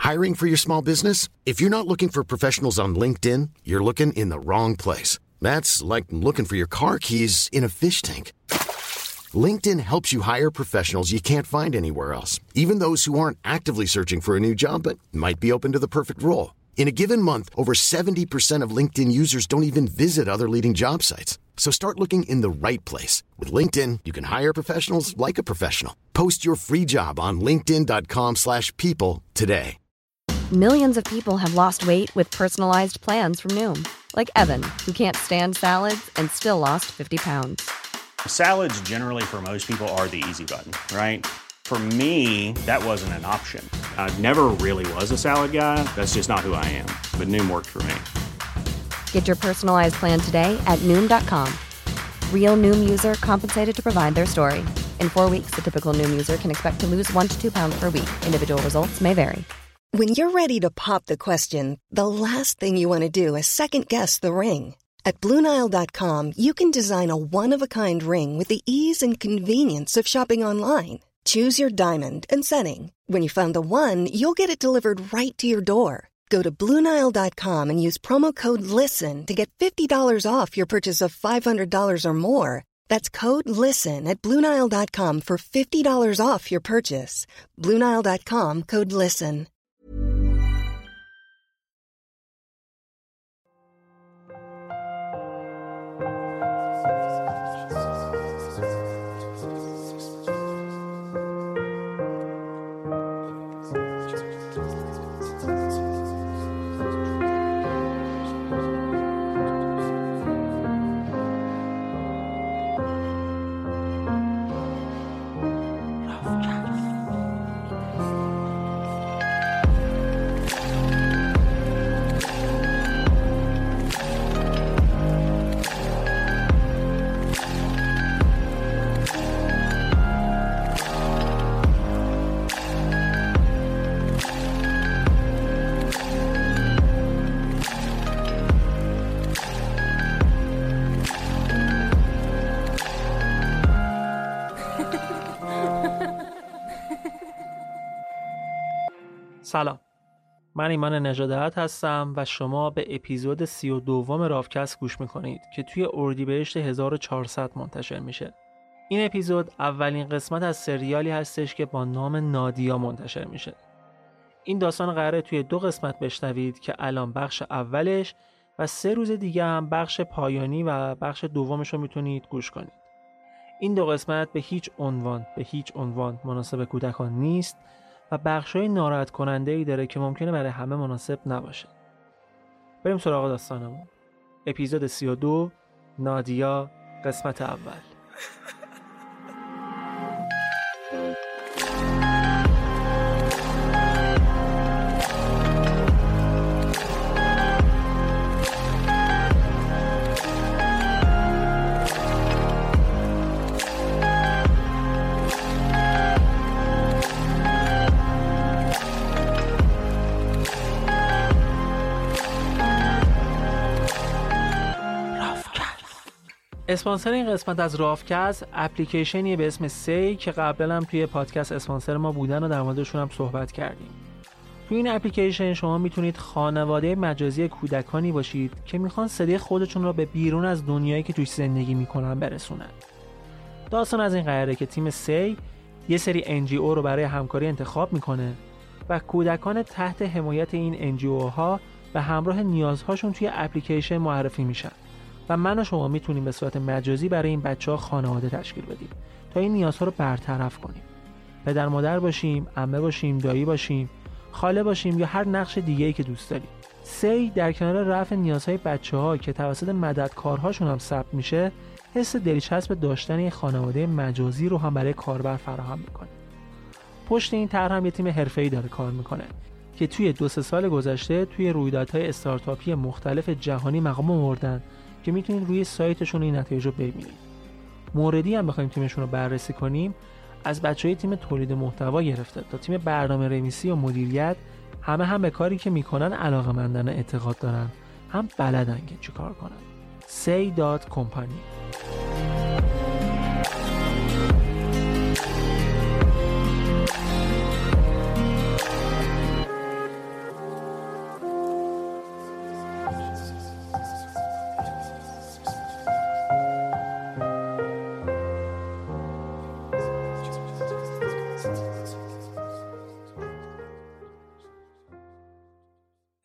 Hiring for your small business? If you're not looking for professionals on LinkedIn, you're looking in the wrong place. That's like looking for your car keys in a fish tank. LinkedIn helps you hire professionals you can't find anywhere else, even those who aren't actively searching for a new job but might be open to the perfect role. In a given month, over 70% of LinkedIn users don't even visit other leading job sites. So start looking in the right place. With LinkedIn, you can hire professionals like a professional. Post your free job on linkedin.com/people today. Millions of people have lost weight with personalized plans from Noom. Like Evan, who can't stand salads and still lost 50 pounds. Salads generally for most people are the easy button, right? For me, that wasn't an option. I never really was a salad guy. That's just not who I am. But Noom worked for me. Get your personalized plan today at Noom.com. Real Noom user compensated to provide their story. In 4 weeks, the typical Noom user can expect to lose 1 to 2 pounds per week. Individual results may vary. When you're ready to pop the question, the last thing you want to do is second-guess the ring. At BlueNile.com, you can design a one-of-a-kind ring with the ease and convenience of shopping online. Choose your diamond and setting. When you find the one, you'll get it delivered right to your door. Go to BlueNile.com and use promo code LISTEN to get $50 off your purchase of $500 or more. That's code LISTEN at BlueNile.com for $50 off your purchase. BlueNile.com, code LISTEN. سلام، من ایمان نژادت هستم و شما به اپیزود 32 رافکست گوش میکنید که توی اردیبهشت 1400 منتشر میشه. این اپیزود اولین قسمت از سریالی هستش که با نام نادیا منتشر میشه. این داستان قراره توی 2 قسمت بشنوید که الان بخش اولش و 3 روز دیگه هم بخش پایانی و بخش دومش رو میتونید گوش کنید. این 2 قسمت به هیچ عنوان مناسب کودکان نیست و بخشای ناراحت کننده‌ای داره که ممکنه برای همه مناسب نباشه. بریم سراغ داستانمون. اپیزود 32 نادیا، قسمت اول. اسپانسر این قسمت از رافکست اپلیکیشنیه به اسم سی که قبلا هم توی پادکست اسپانسر ما بودن و در موردشون هم صحبت کردیم. توی این اپلیکیشن شما میتونید خانواده مجازی کودکانی باشید که میخوان صدای خودشون رو به بیرون از دنیایی که توش زندگی میکنن برسونن. داستان از این قراره که تیم سی یه سری NGO رو برای همکاری انتخاب میکنه و کودکان تحت حمایت این NGO ها به همراه نیازهاشون توی اپلیکیشن معرفی میشن و من و شما میتونیم به صورت مجازی برای این بچه‌ها خانواده تشکیل بدیم تا این نیازها رو برطرف کنیم. پدر مادر باشیم، عمه باشیم، دایی باشیم، خاله باشیم یا هر نقش دیگه‌ای که دوست داریم. سی در کنار رفع نیازهای بچه‌ها که توسط مددکارهاشون هم ثبت میشه، حس دلچسب داشتن یک خانواده مجازی رو هم برای کاربر فراهم میکنه. پشت این طرح هم یه تیم حرفه‌ای داره کار میکنه که توی 2-3 سال گذشته توی رویدادهای استارتاپی مختلف جهانی مقام آوردن که میتونید روی سایتشون این نتایج رو ببینید. موردی هم بخوایم تیمشون رو بررسی کنیم، از بچهای تیم تولید محتوا گرفته تا تیم برنامه‌نویسی و مدیریت، همه هم به کاری که میکنن علاقه‌مندانه اعتقاد دارن، هم بلدن که چی کار کنن. say.company.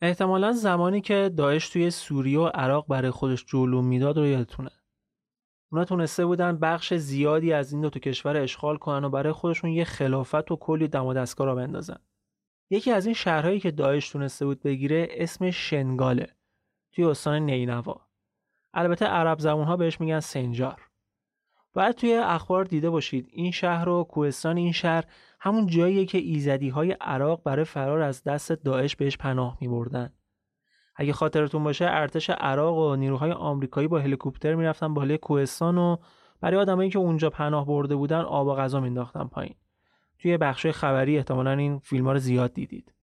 احتمالاً زمانی که داعش توی سوریه و عراق برای خودش جلو میداد رو یادتونه. اونا تونسته بودن بخش زیادی از این دو تا کشور اشغال کنن و برای خودشون یه خلافت و کلی دم و دستگاه را بندازن. یکی از این شهرهایی که داعش تونسته بود بگیره اسم شنگاله توی استان نینوا. البته عرب زبون‌ها بهش میگن سنجار. بعد توی اخبار دیده باشید این شهر و کوهستان این شهر همون جاییه که ایزدی‌های عراق برای فرار از دست داعش بهش پناه می‌بردن. اگه خاطرتون باشه ارتش عراق و نیروهای آمریکایی با هلیکوپتر میرفتن بالای کوهستان و برای آدمایی که اونجا پناه برده بودن آب و غذا مینداختن پایین. توی بخشای خبری احتمالاً این فیلم‌ها رو زیاد دیدید.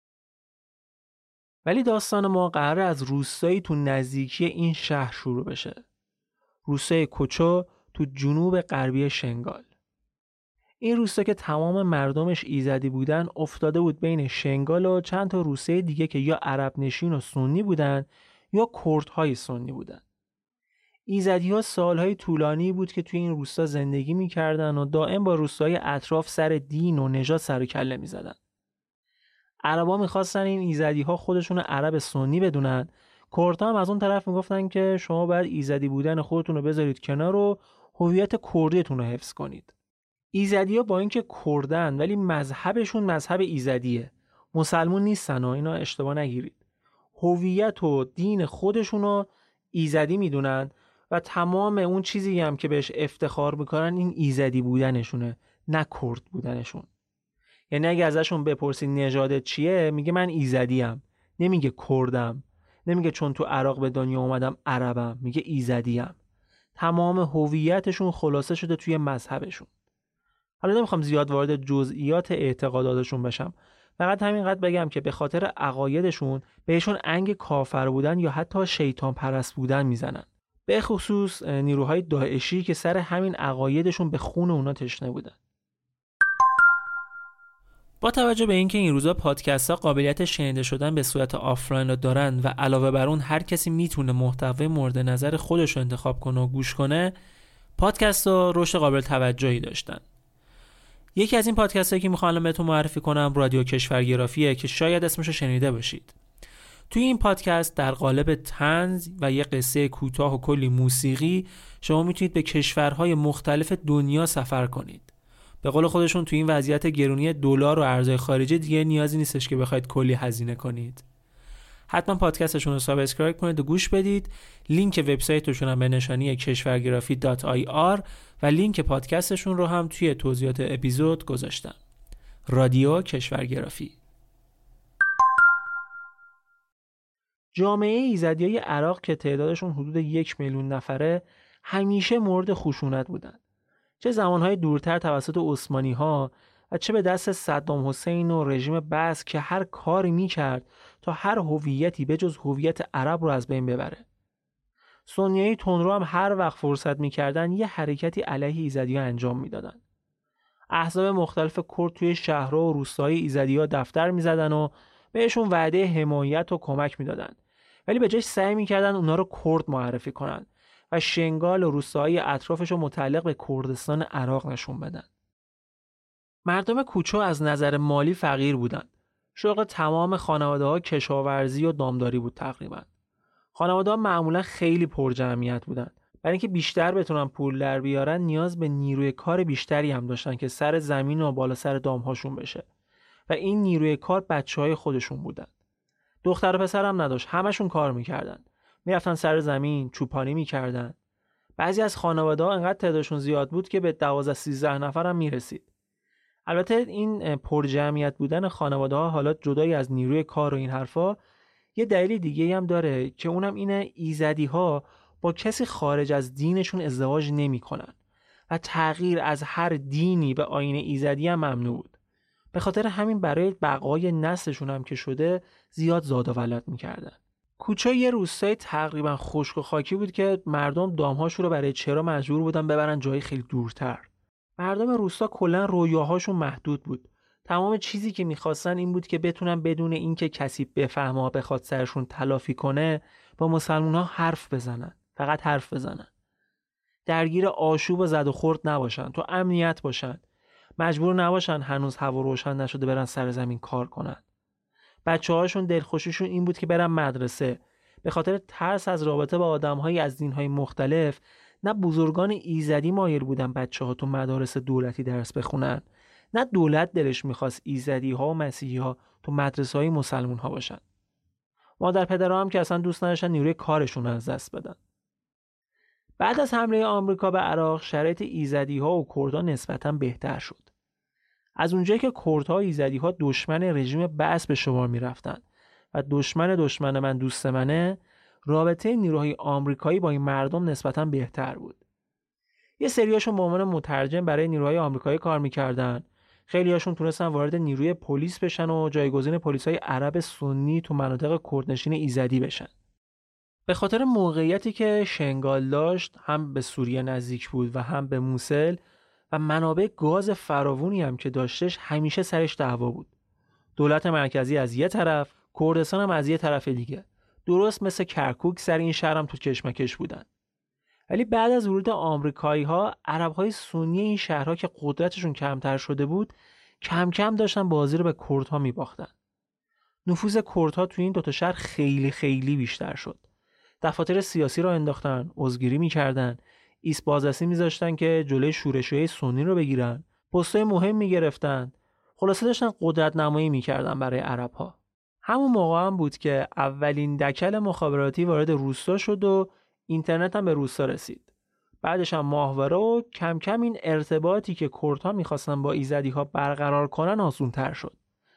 ولی داستان ما قراره از روستایی تو نزدیکی این شهر شروع بشه. روستای کوچو تو جنوب غربی شنگال. این روستا که تمام مردمش ایزدی بودن افتاده بود بین شنگال و چند تا روستای دیگه که یا عرب نشین و سنی بودن یا کردهای سنی بودن. ایزدی‌ها سالهای طولانی بود که توی این روستا زندگی می‌کردن و دائم با روستاهای اطراف سر دین و نژاد سر و کله می‌زدن. عربا می‌خواستن این ایزدی‌ها خودشون عرب سنی بدونن. کردها هم از اون طرف میگفتن که شما باید ایزدی بودن خودتون رو بذارید کنار و هویت کردیتون رو حفظ کنید. ایزدی‌ها با اینکه کردن ولی مذهبشون مذهب ایزدیه. مسلمون نیستن و اینا اشتباه نگیرید. هویت و دین خودشون رو ایزدی میدونن و تمام اون چیزی هم که بهش افتخار میکنن این ایزدی بودنشونه، نه کرد بودنشون. یعنی اگه ازشون بپرسی نژادت چیه میگه من ایزدیم، نمیگه کردم، نمیگه چون تو عراق به دنیا اومدم عربم، میگه ایزدیم. تمام هویتشون خلاصه شده توی مذهبشون. حالا نمیخوام زیاد وارد جزئیات اعتقاداتشون بشم، فقط همینقدر بگم که به خاطر عقایدشون بهشون انگ کافر بودن یا حتی شیطان پرست بودن میزنن. به خصوص نیروهای داعشی که سر همین عقایدشون به خون اونا تشنه بودن. با توجه به اینکه این روزا پادکست‌ها قابلیت شنیده شدن به صورت آفلاین رو دارن و علاوه بر اون هر کسی میتونه محتوای مورد نظر خودش رو انتخاب کنه و گوش کنه، پادکست‌ها رشد قابل توجهی داشتن. یکی از این پادکست‌هایی که می‌خوام بهتون معرفی کنم رادیو کشورگرافیه که شاید اسمش رو شنیده باشید. توی این پادکست در قالب طنز و یه قصه کوتاه و کلی موسیقی شما میتونید به کشورهای مختلف دنیا سفر کنید. به قول خودشون توی این وضعیت گرونی دلار و ارزهای خارجی دیگه نیازی نیستش که بخواید کلی هزینه کنید. حتما پادکستشون رو سابسکرایب کنید و گوش بدید. لینک وبسایتشون هم به نشانی keshvargerafi.ir و لینک پادکستشون رو هم توی توضیحات اپیزود گذاشتم. رادیو کشورگرافی. جامعه ایزدیای عراق که تعدادشون حدود 1 میلیون نفره همیشه مورد خشونت بودن. چه زمانهای دورتر توسط عثمانی‌ها و چه به دست صدام حسین و رژیم بعث که هر کاری می‌کرد تا هر هویتی به جز هویت عرب رو از بین ببره. سنیای تندرو هم هر وقت فرصت می‌کردن یه حرکتی علیه ایزدی‌ها انجام می‌دادن. احزاب مختلف کرد توی شهرها و روستاهای ایزدی‌ها دفتر می‌زدن و بهشون وعده حمایت و کمک می‌دادن. ولی به جاش سعی می‌کردن اونا رو کرد معرفی کنن و شنگال و روستاهای اطرافش رو متعلق به کردستان عراق نشون بدن. مردم کوچو از نظر مالی فقیر بودن. شغل تمام خانواده‌ها کشاورزی و دامداری بود تقریبا. خانواده‌ها معمولا خیلی پرجمعیت بودن. برای اینکه بیشتر بتونن پول در بیارن نیاز به نیروی کار بیشتری هم داشتن که سر زمین و بالا سر دامهاشون بشه. و این نیروی کار بچه‌های خودشون بودن. دختر و پسر هم نداشت، همشون کار می‌کردن. میرفتن سر زمین، چوپانی می‌کردن. بعضی از خانواده‌ها انقدر تعدادشون زیاد بود که به 12-13 نفر هم میرسید. البته این پرجمعیت بودن خانواده‌ها حالا جدای از نیروی کار و این حرفا یه دلیل دیگه هم داره که اونم اینه ایزدی‌ها با کسی خارج از دینشون ازدواج نمی‌کنن و تغییر از هر دینی به آیین ایزدی هم ممنوع بود. به خاطر همین برای بقای نسلشون هم که شده زیاد زاد و ولد می‌کردن. کوچه یه روستای تقریبا خشک و خاکی بود که مردم دامهاشون رو برای چرا مجبور بودن ببرن جای خیلی دورتر. مردم روستا کلا رویاهاشون محدود بود. تمام چیزی که می‌خواستن این بود که بتونن بدون اینکه کسی بفهمه و بخواد سرشون تلافی کنه با مسلمان‌ها حرف بزنن. فقط حرف بزنن. درگیر آشوب و زد و خورد نباشن، تو امنیت باشن. مجبور نباشن هنوز هوا روشن نشده برن سر زمین کار کنن. بچه‌هاشون دلخوشیشون این بود که برن مدرسه. به خاطر ترس از رابطه با آدم‌های از دین‌های مختلف، نه بزرگان ایزدی مایل بودن بچه‌ها تو مدارس دولتی درس بخونن، نه دولت دلش می‌خواست ایزدی‌ها و مسیحی‌ها تو مدرسه‌های مسلمون‌ها باشن. مادر پدرها هم که اصلا دوست نداشتن نیروی کارشون رو از دست بدن. بعد از حمله آمریکا به عراق، شرایط ایزدی‌ها و کردها نسبتاً بهتر شد. از اونجایی که کردها و ایزدی‌ها دشمن رژیم بعث به شمار می‌رفتن و دشمن من دوست منه، رابطه نیروهای آمریکایی با این مردم نسبتاً بهتر بود. یه سریاشون به عنوان مترجم برای نیروهای آمریکایی کار می‌کردن. خیلی‌هاشون تونستن وارد نیروی پلیس بشن و جایگزین پلیس‌های عرب سنی تو مناطق کردنشین ایزدی بشن. به خاطر موقعیتی که شنگال داشت، هم به سوریه نزدیک بود و هم به موسل و منابع گاز فراوونی هم که داشتش، همیشه سرش دعوا بود. دولت مرکزی از یه طرف، کردستان هم از یه طرف دیگه. درست مثل کرکوک سر این شهر هم تو کشمکش بودن. ولی بعد از ورود آمریکایی‌ها، عرب‌های سنی این شهرها که قدرتشون کمتر شده بود، کم کم داشتن بازی رو به کردها می‌باختن. نفوذ کردها تو این دوتا شهر خیلی خیلی بیشتر شد. دفاتر سیاسی رو انداختن، عضوگیری می‌کردن، ایست بازرسی می‌ذاشتن که جلوی شورش‌های سنی رو بگیرن، پست‌های مهم می‌گرفتن. خلاصه داشتن قدرت نمایی می‌کردن برای عرب‌ها. همون موقع هم بود که اولین دکل مخابراتی وارد روستا شد و اینترنت هم به روستا رسید. بعدش هم ماهواره و کم کم این ارتباطی که کردها می‌خواستن با ایزدی‌ها برقرار کنن آسان‌تر شد.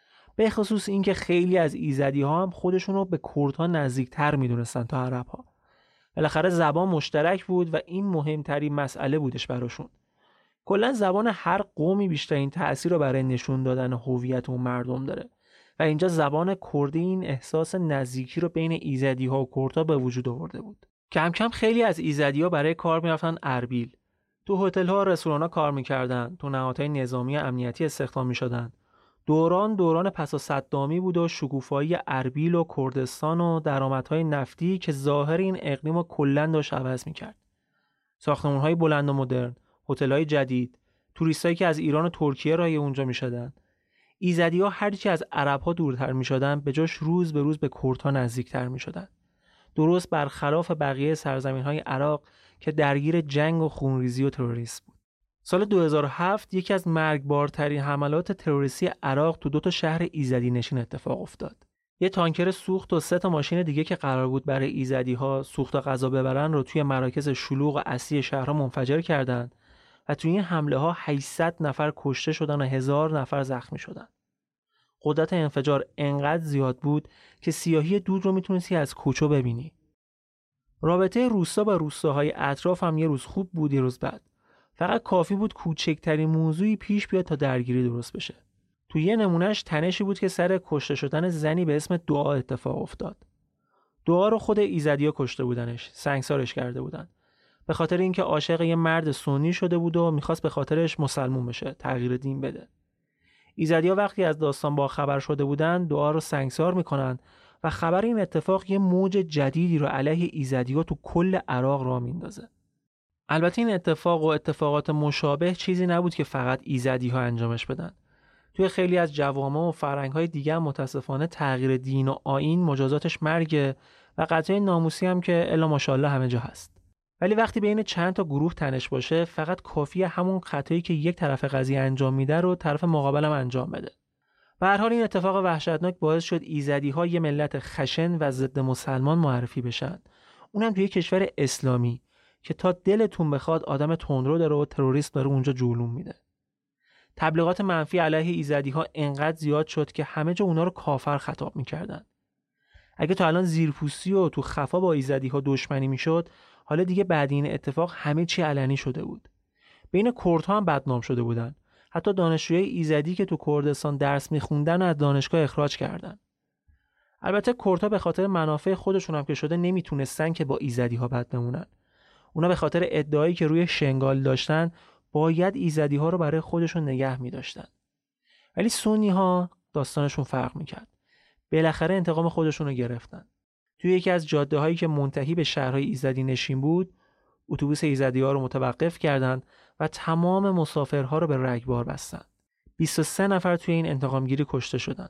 به خصوص اینکه خیلی از ایزدی‌ها هم خودشون رو به کردها نزدیک‌تر می‌دونستن تا عرب‌ها. بالاخره زبان مشترک بود و این مهمترین مسئله بودش براشون. کلاً زبان هر قومی بیشترین تأثیر رو برای نشون دادن هویت اون مردم داره و اینجا زبان کردی این احساس نزدیکی رو بین ایزدی‌ها و کردها به وجود آورده بود. کم کم خیلی از ایزدی‌ها برای کار می‌رفتن اربیل. تو هتل‌ها و رستوران‌ها کار می‌کردن، تو نهادهای نظامی و امنیتی استخدام می‌شدن. دوران پس از صدامی بود و شکوفایی اربیل و کردستان و درآمدهای نفتی که ظاهر این اقلیم رو کلاً داشت عوض می‌کرد. ساختمان‌های بلند و مدرن، هتل‌های جدید، توریستایی که از ایران و ترکیه راه اونجا می‌شدن. ایزدی‌ها هرچی از عرب‌ها دورتر می‌شدن، به جاش روز به روز به کردها نزدیک‌تر می‌شدن. درست برخلاف بقیه سرزمین‌های عراق که درگیر جنگ و خونریزی و تروریسم بود. سال 2007 یکی از مرگبارترین حملات تروریستی عراق تو 2 شهر ایزدی نشین اتفاق افتاد. یه تانکر سوخت و 3 ماشین دیگه که قرار بود برای ایزدی‌ها سوخت و غذا ببرن رو توی مراکز شلوغ و اصلی شهرها منفجر کردند و توی این حمله‌ها 800 نفر کشته شدن و 1000 نفر زخمی شدن. قدرت انفجار انقدر زیاد بود که سیاهی دود رو میتونستی از کوچه ببینی. رابطه روستا با روستاهای اطراف هم یه روز خوب بود یه روز بد. فقط کافی بود کوچکترین موضوعی پیش بیاد تا درگیری درست بشه. تو یه نمونهش تنشی بود که سر کشته شدن زنی به اسم دعا اتفاق افتاد. دعا رو خود ایزدی‌ها کشته بودنش، سنگسارش کرده بودن. به خاطر اینکه عاشق یه مرد سنی شده بود و می‌خواست به خاطرش مسلمون بشه، تغییر دین بده. ایزدی‌ها وقتی از داستان با خبر شده بودن، دعا رو سنگسار می‌کنن و خبر این اتفاق یه موج جدیدی رو علیه ایزدی‌ها تو کل عراق راه میندازه. البته این اتفاق و اتفاقات مشابه چیزی نبود که فقط ایزدی‌ها انجامش بدن. توی خیلی از جوامع و فرهنگ‌های دیگه متاسفانه تغییر دین و آیین مجازاتش مرگ و قطعه ناموسی هم که الا ماشاءالله همه جا هست. ولی وقتی بین چند تا گروه تنش باشه، فقط کافیه همون خطایی که یک طرف قضیه انجام میده رو طرف مقابل هم انجام بده. به هر حال این اتفاق وحشتناک باعث شد ایزدی‌ها یه ملت خشن و ضد مسلمان معرفی بشن. اونم توی کشور اسلامی که تا دلتون بخواد آدم تندرو داره و تروریست داره اونجا جولون میده. تبلیغات منفی علیه ایزدی‌ها انقدر زیاد شد که همه جا اونا رو کافر خطاب میکردن. اگه تا الان زیرپوستی و تو خفا با ایزدی‌ها دشمنی میشد، حالا دیگه بعد این اتفاق همه چی علنی شده بود. بین کردها هم بدنام شده بودن. حتی دانشجوی ایزدی که تو کردستان درس میخوندن از دانشگاه اخراج کردن. البته کردها به خاطر منافع خودشون هم که شده نمیتونستن که با ایزدی‌ها بد بمونن. اونا به خاطر ادعایی که روی شنگال داشتن باید ایزدی‌ها رو برای خودشون نگه می‌داشتن. ولی سنی‌ها داستانشون فرق می‌کرد. بالاخره انتقام خودشون رو گرفتن. توی یکی از جاده‌هایی که منتهی به شهرهای ایزدی نشین بود، اتوبوس ایزدی‌ها رو متوقف کردند و تمام مسافرها رو به رگبار بستن. 23 نفر توی این انتقامگیری کشته شدن.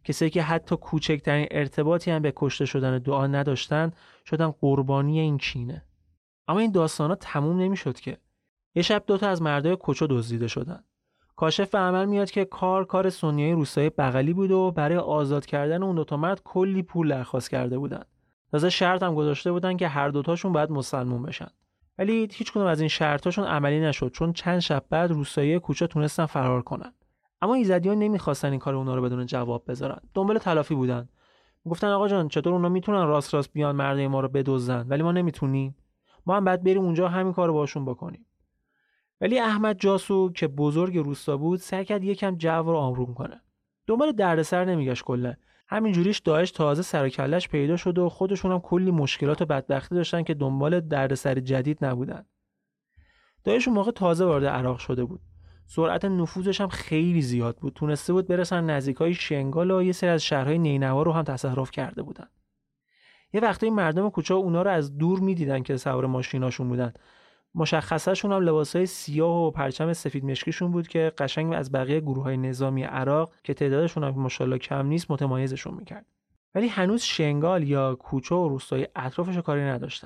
کسایی که حتی کوچکترین ارتباطی هم به کشته شدن دعا نداشتن شدن قربانی این کینه. اما این داستانا تموم نمیشد که. یه شب 2 از مردای کوچو دزدیده شدن. کاشف به عمل میاد که کار سنیای روستای بغلی بود و برای آزاد کردن اون 2 مرد کلی پول درخواست کرده بودن. تازه شرط هم گذاشته بودن که هر 2تاشون باید مسلمون بشن. ولی هیچ کدوم از این شرطاشون عملی نشد چون چند شب بعد روستایی کوچه تونستن فرار کنن. اما ایزدی‌ها نمیخواستن این کار اونا رو بدون جواب بذارن. دنبال تلافی بودن. گفتن آقا جان چطور اونا میتونن راست بیان مردای ما رو بدزدن ولی ما نمیتونیم. ما هم بعد بریم اونجا همین کارو باشون بکنیم. ولی احمد جاسو که بزرگ روستا بود سعی کرد یکم جو رو آروم کنه. دنبال دردسر نمیگشت کلا. همینجوریش داعش تازه سر و کله‌اش پیدا شد و خودشون هم کلی مشکلات و بدبختی داشتن که دنبال دردسر جدید نبودن. داعش اون موقع تازه وارد عراق شده بود. سرعت نفوذش هم خیلی زیاد بود. تونسته بود برسن نزدیکای شنگال و یه سری از شهرهای نینوا رو هم تصرف کرده بودن. یه وقتایی مردم کوچه اونا رو از دور می‌دیدن که سوار ماشیناشون بودن. مشخصه‌شون هم لباسای سیاه و پرچم سفید مشکیشون بود که قشنگ از بقیه گروه‌های نظامی عراق که تعدادشون هم ماشاءالله کم نیست متمایزشون می‌کرد. ولی هنوز شنگال یا کوچه و روستای اطرافش کاری نداشتن.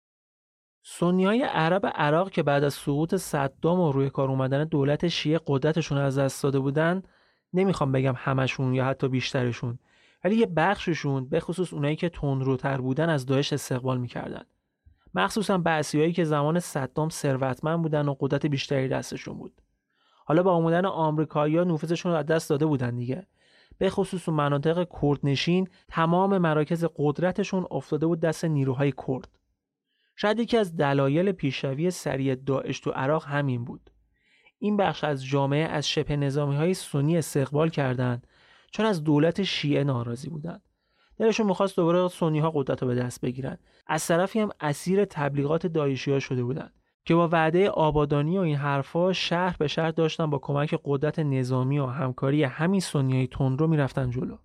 سنیای عرب عراق که بعد از سقوط صدام و روی کار اومدن دولت شیعه قدرتشون از دست داده بودن، نمیخوام بگم همشون یا حتی بیشترشون، ولی یه بخششون به خصوص اونایی که تندروتر بودن از داعش استقبال می‌کردن. مخصوصا بعثیایی که زمان صدام ثروتمند بودن و قدرت بیشتری دستشون بود. حالا با اومدن آمریکایی‌ها نفوذشون رو از دست داده بودن دیگه. به خصوص مناطق کردنشین تمام مراکز قدرتشون افتاده بود دست نیروهای کرد. شاید یکی از دلایل پیشروی سریع داعش تو عراق همین بود. این بخش از جامعه از شبه نظامی‌های سنی استقبال کردند چون از دولت شیعه ناراضی بودند. دلشون می‌خواست دوباره سنی‌ها قدرت رو به دست بگیرن. از طرفی هم اسیر تبلیغات داعشی‌ها شده بودند که با وعده آبادانی و این حرفا شهر به شهر داشتن با کمک قدرت نظامی و همکاری همین سنیای تندرو میرفتن جلو.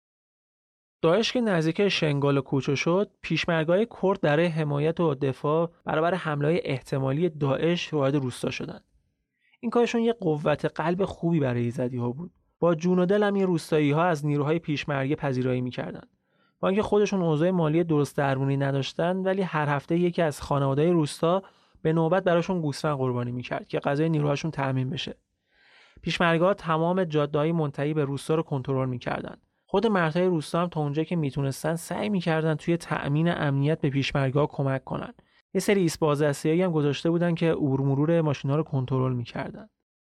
داعش که نزدیک شنگال و کوچه شد، پیشمرگای کرد برای حمایت و دفاع برابر حمله‌های احتمالی داعش وارد روستا شدند. این کارشون یه قوت قلب خوبی برای ایزدی‌ها بود. با جون و دل هم این روستایی‌ها از نیروهای پیشمرگه پذیرایی می‌کردند. با اینکه خودشون اوضاع مالی درست درمونی نداشتن، ولی هر هفته یکی از خانواده‌های روستا به نوبت براشون گوسفند قربانی می‌کرد که غذای نیروهاشون تامین بشه. پیشمرگه‌ها تمام جاده‌های منتهی به روستا رو کنترل می‌کردند. خود مردهای روستا هم تا اونجا که میتونستن سعی می‌کردن توی تأمین امنیت به پیشمرگه‌ها کمک کنن. یه سری ایست بازرسیایی هم گذاشته بودن که عبور مرور ماشینا رو کنترل می‌کردن.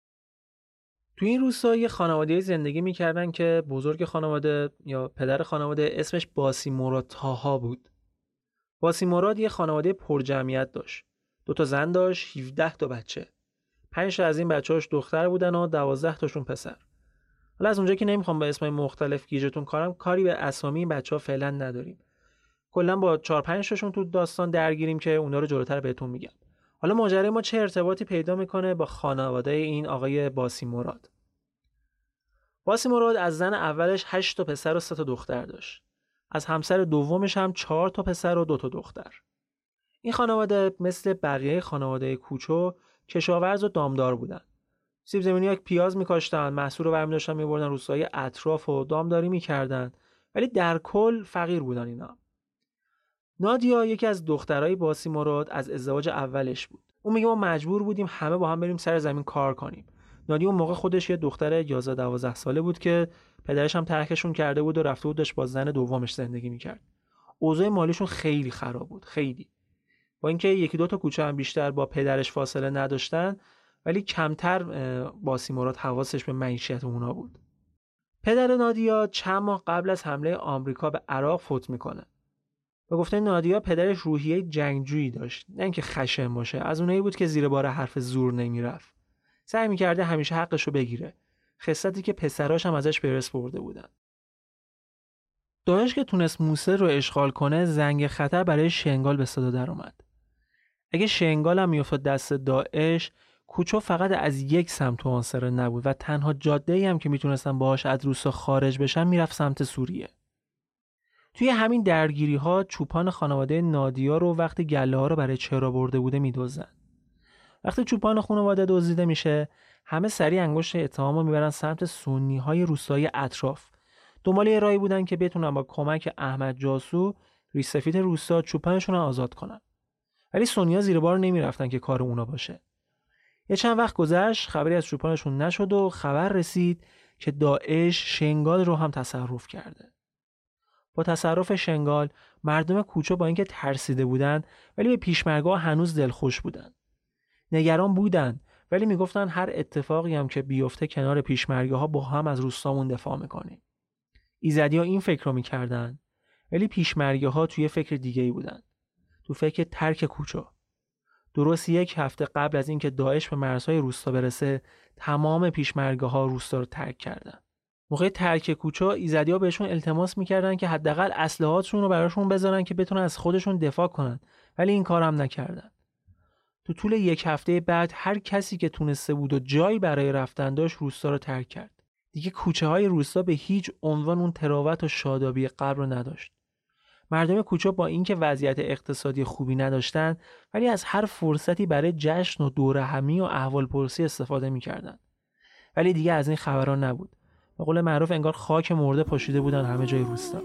تو این روستا یه خانواده‌ای زندگی می‌کردن که بزرگ خانواده یا پدر خانواده اسمش باسی مراد طاها بود. باسی مراد یه خانواده پرجمعیت داشت. 2 زن داشت، 17 تا بچه. 5 از این بچه‌هاش دختر بودن و 12 تاشون پسر. حالا از اونجا که نمیخوام با اسمای مختلف گیجتون کنم، کاری به اسامی این بچه‌ها فعلا نداریم. کلا با 4-5 تاشون تو داستان درگیریم که اونا رو جلوتر بهتون میگم. حالا ماجرای ما چه ارتباطی پیدا میکنه با خانواده این آقای باسی مراد؟ باسی مراد از زن اولش 8 تا پسر و 3 تا دختر داشت. از همسر دومش هم 4 تا پسر و 2 تا دختر. این خانواده مثل بقیه خانواده کوچو کشاورز و دامدار بودن. سیب زمینی ها پیاز میکاشتن، محصول رو برمی داشتن میبردن روستای اطراف و دامداری میکردن، ولی در کل فقیر بودن اینا. نادیا یکی از دخترای باسی مراد از ازدواج اولش بود. اون میگه ما مجبور بودیم همه با هم بریم سر زمین کار کنیم. نادیا اون موقع خودش یه دختر 11-12 ساله بود که پدرش هم ترکشون کرده بود و رفته بود داشت با زن دومش زندگی میکرد. اوضاع مالیشون خیلی خراب بود، خیلی. با اینکه 1-2 تا کوچه هم بیشتر با پدرش فاصله نداشتن، ولی کمتر باسی مراد حواسش به معیشت اونا بود. پدر نادیا چند ماه قبل از حمله آمریکا به عراق فوت میکنه. به گفته نادیا پدرش روحیه جنگجویی داشت، نه اینکه خشن باشه، از اونایی بود که زیر بار حرف زور نمیرفت. سعی میکرده همیشه حقشو بگیره. خصلتی که پسراش هم ازش به ارث برده بودن. داعش که تونست موصل رو اشغال کنه، زنگ خطر برای شنگال به صدا در اومد. اگه شنگال هم میافتاد دست داعش، کوچو فقط از یک سمت محاصره نبود و تنها جاده‌ای هم که میتونستن باهاش از روستا خارج بشن میرفت سمت سوریه. توی همین درگیری‌ها چوپان خانواده نادیا رو وقتی گله‌ها رو برای چرا برده بوده میدزدن. وقتی چوپان خانواده دزدیده میشه، همه سریع انگشت اتهامو میبرن سمت سنی‌های روستای اطراف. دنبال یه راهی بودن که بتونن با کمک احمد جاسو ریشسفید روستا چوپانشون رو آزاد کنن. ولی سونیا زیر بار نمیرفتن که کار اونا باشه. یه چند وقت گذشت، خبری از چوپانشون نشد و خبر رسید که داعش شنگال رو هم تصرف کرده. با تصرف شنگال، مردم کوچه با اینکه ترسیده بودن ولی به پیشمرگ‌ها هنوز دلخوش بودن. نگران بودن ولی میگفتن هر اتفاقی هم که بیفته کنار پیشمرگ‌ها با هم از روستامون دفاع میکنیم. ایزدی‌ها این فکر رو میکردن ولی پیشمرگ‌ها توی فکر دیگه‌ای بودن. تو فکر ترک کوچه. درست یک هفته قبل از اینکه داعش به مرزهای روستا برسه، تمام پیشمرگ‌ها روستا رو ترک کردن. موقع ترک کوچه، ایزدی‌ها بهشون التماس میکردن که حداقل اسلحه‌هاشون رو براشون بذارن که بتونن از خودشون دفاع کنن، ولی این کارم نکردن. تو طول یک هفته بعد هر کسی که تونسته بود و جایی برای رفتن داشت روستا رو ترک کرد. دیگه کوچه‌های روستا به هیچ عنوان اون تراوت و شادابی قبل رو نداشت. مردم کوچه با اینکه وضعیت اقتصادی خوبی نداشتن ولی از هر فرصتی برای جشن و دوره همی و احوالپرسی استفاده می‌کردن. ولی دیگه از این خبران نبود. به قول معروف انگار خاک مرده پاشیده بودن همه جای روستا.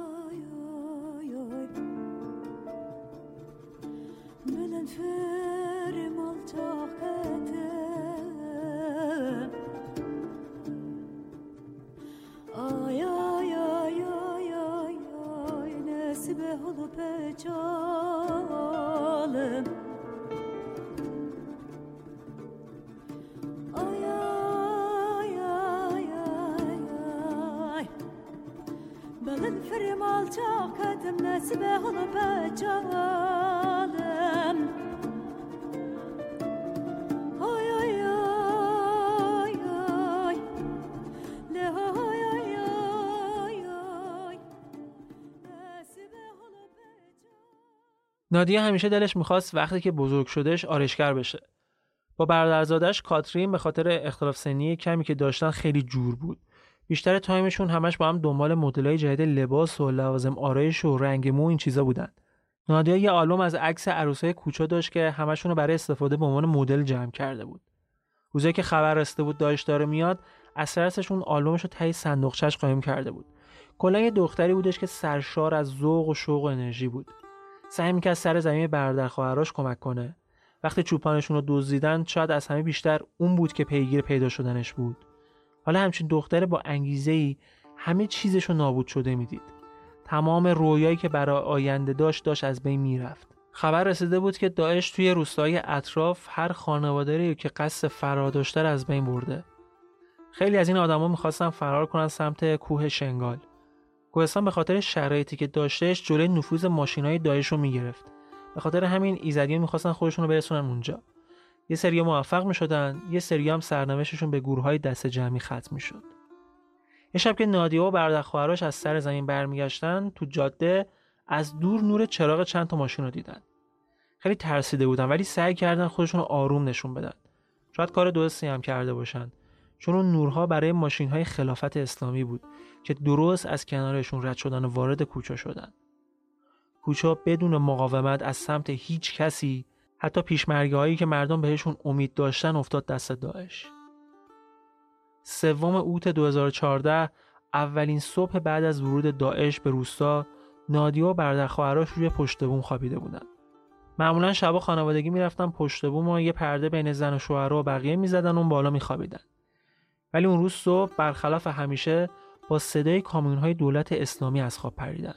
نادیه همیشه دلش میخواست وقتی که بزرگ شدش آرایشگر بشه. با برادرزادش کاترین به خاطر اختلاف سنی کمی که داشتن خیلی جور بود. بیشتر تایمشون همش با هم دنبال مدل‌های جدید لباس و لوازم آرایش و رنگ مو این چیزا بودن. نادیه یه آلبوم از عکس عروسای کوچه داشت که همشون رو برای استفاده به عنوان مدل جمع کرده بود. روزی که خبر رسیده بود داعش داره میاد، اون آلبومش رو تای صندوقچه‌اش قایم کرده بود. کلا یه دختری بودش که سرشار از ذوق و شوق و انرژی بود. سعی می‌کرد سر زمین برادر خواهرش کمک کنه. وقتی چوپانشون رو دزدیدن شاید از همه بیشتر اون بود که پیگیر پیدا شدنش بود. حالا همچین دختر با انگیزه‌ای همه چیزش رو نابود شده میدید. تمام رویایی که برای آینده داشت از بین میرفت. خبر رسیده بود که داعش توی روستاهای اطراف هر خانواده‌ای که قصد فرار داشته رو از بین برده. خیلی از این آدما می‌خواستن فرار کنن سمت کوه شنگال. کوهستان به خاطر شرایطی که داشتهش جلوی نفوذ ماشینای داعش رو میگرفت. به خاطر همین ایزدی‌ها می‌خواستن خودشون رو برسونن اونجا. یه سری‌ها موفق می‌شدن، یه سری‌ها هم سرنوشتشون به گروه‌های دست جمعی ختم می‌شد. یه شب که نادیه و برادر خواهرش از سر زمین برمیگشتن، تو جاده از دور نور چراغ چند تا ماشین رو دیدن. خیلی ترسیده بودن ولی سعی کردن خودشون رو آروم نشون بدن. شاید کار درستی هم کرده باشن، چون اون نورها برای ماشین‌های خلافت اسلامی بود که درست از کنارشون رد شدن و وارد کوچه شدن. کوچه بدون مقاومت از سمت هیچ کسی، حتی پیشمرگه‌هایی که مردم بهشون امید داشتن، افتاد دست داعش. 3 اوت 2014 اولین صبح بعد از ورود داعش به روستا، نادیه و برادر خواهرش روی پشت بوم خوابیده بودن. معمولا شبا خانوادگی میرفتن پشت بوم و یه پرده بین زن و شوهر و بقیه میزدن و اون بالا میخوابیدن. ولی اون روز صبح برخلاف همیشه با صدای کامیون‌های دولت اسلامی از خواب پریدن.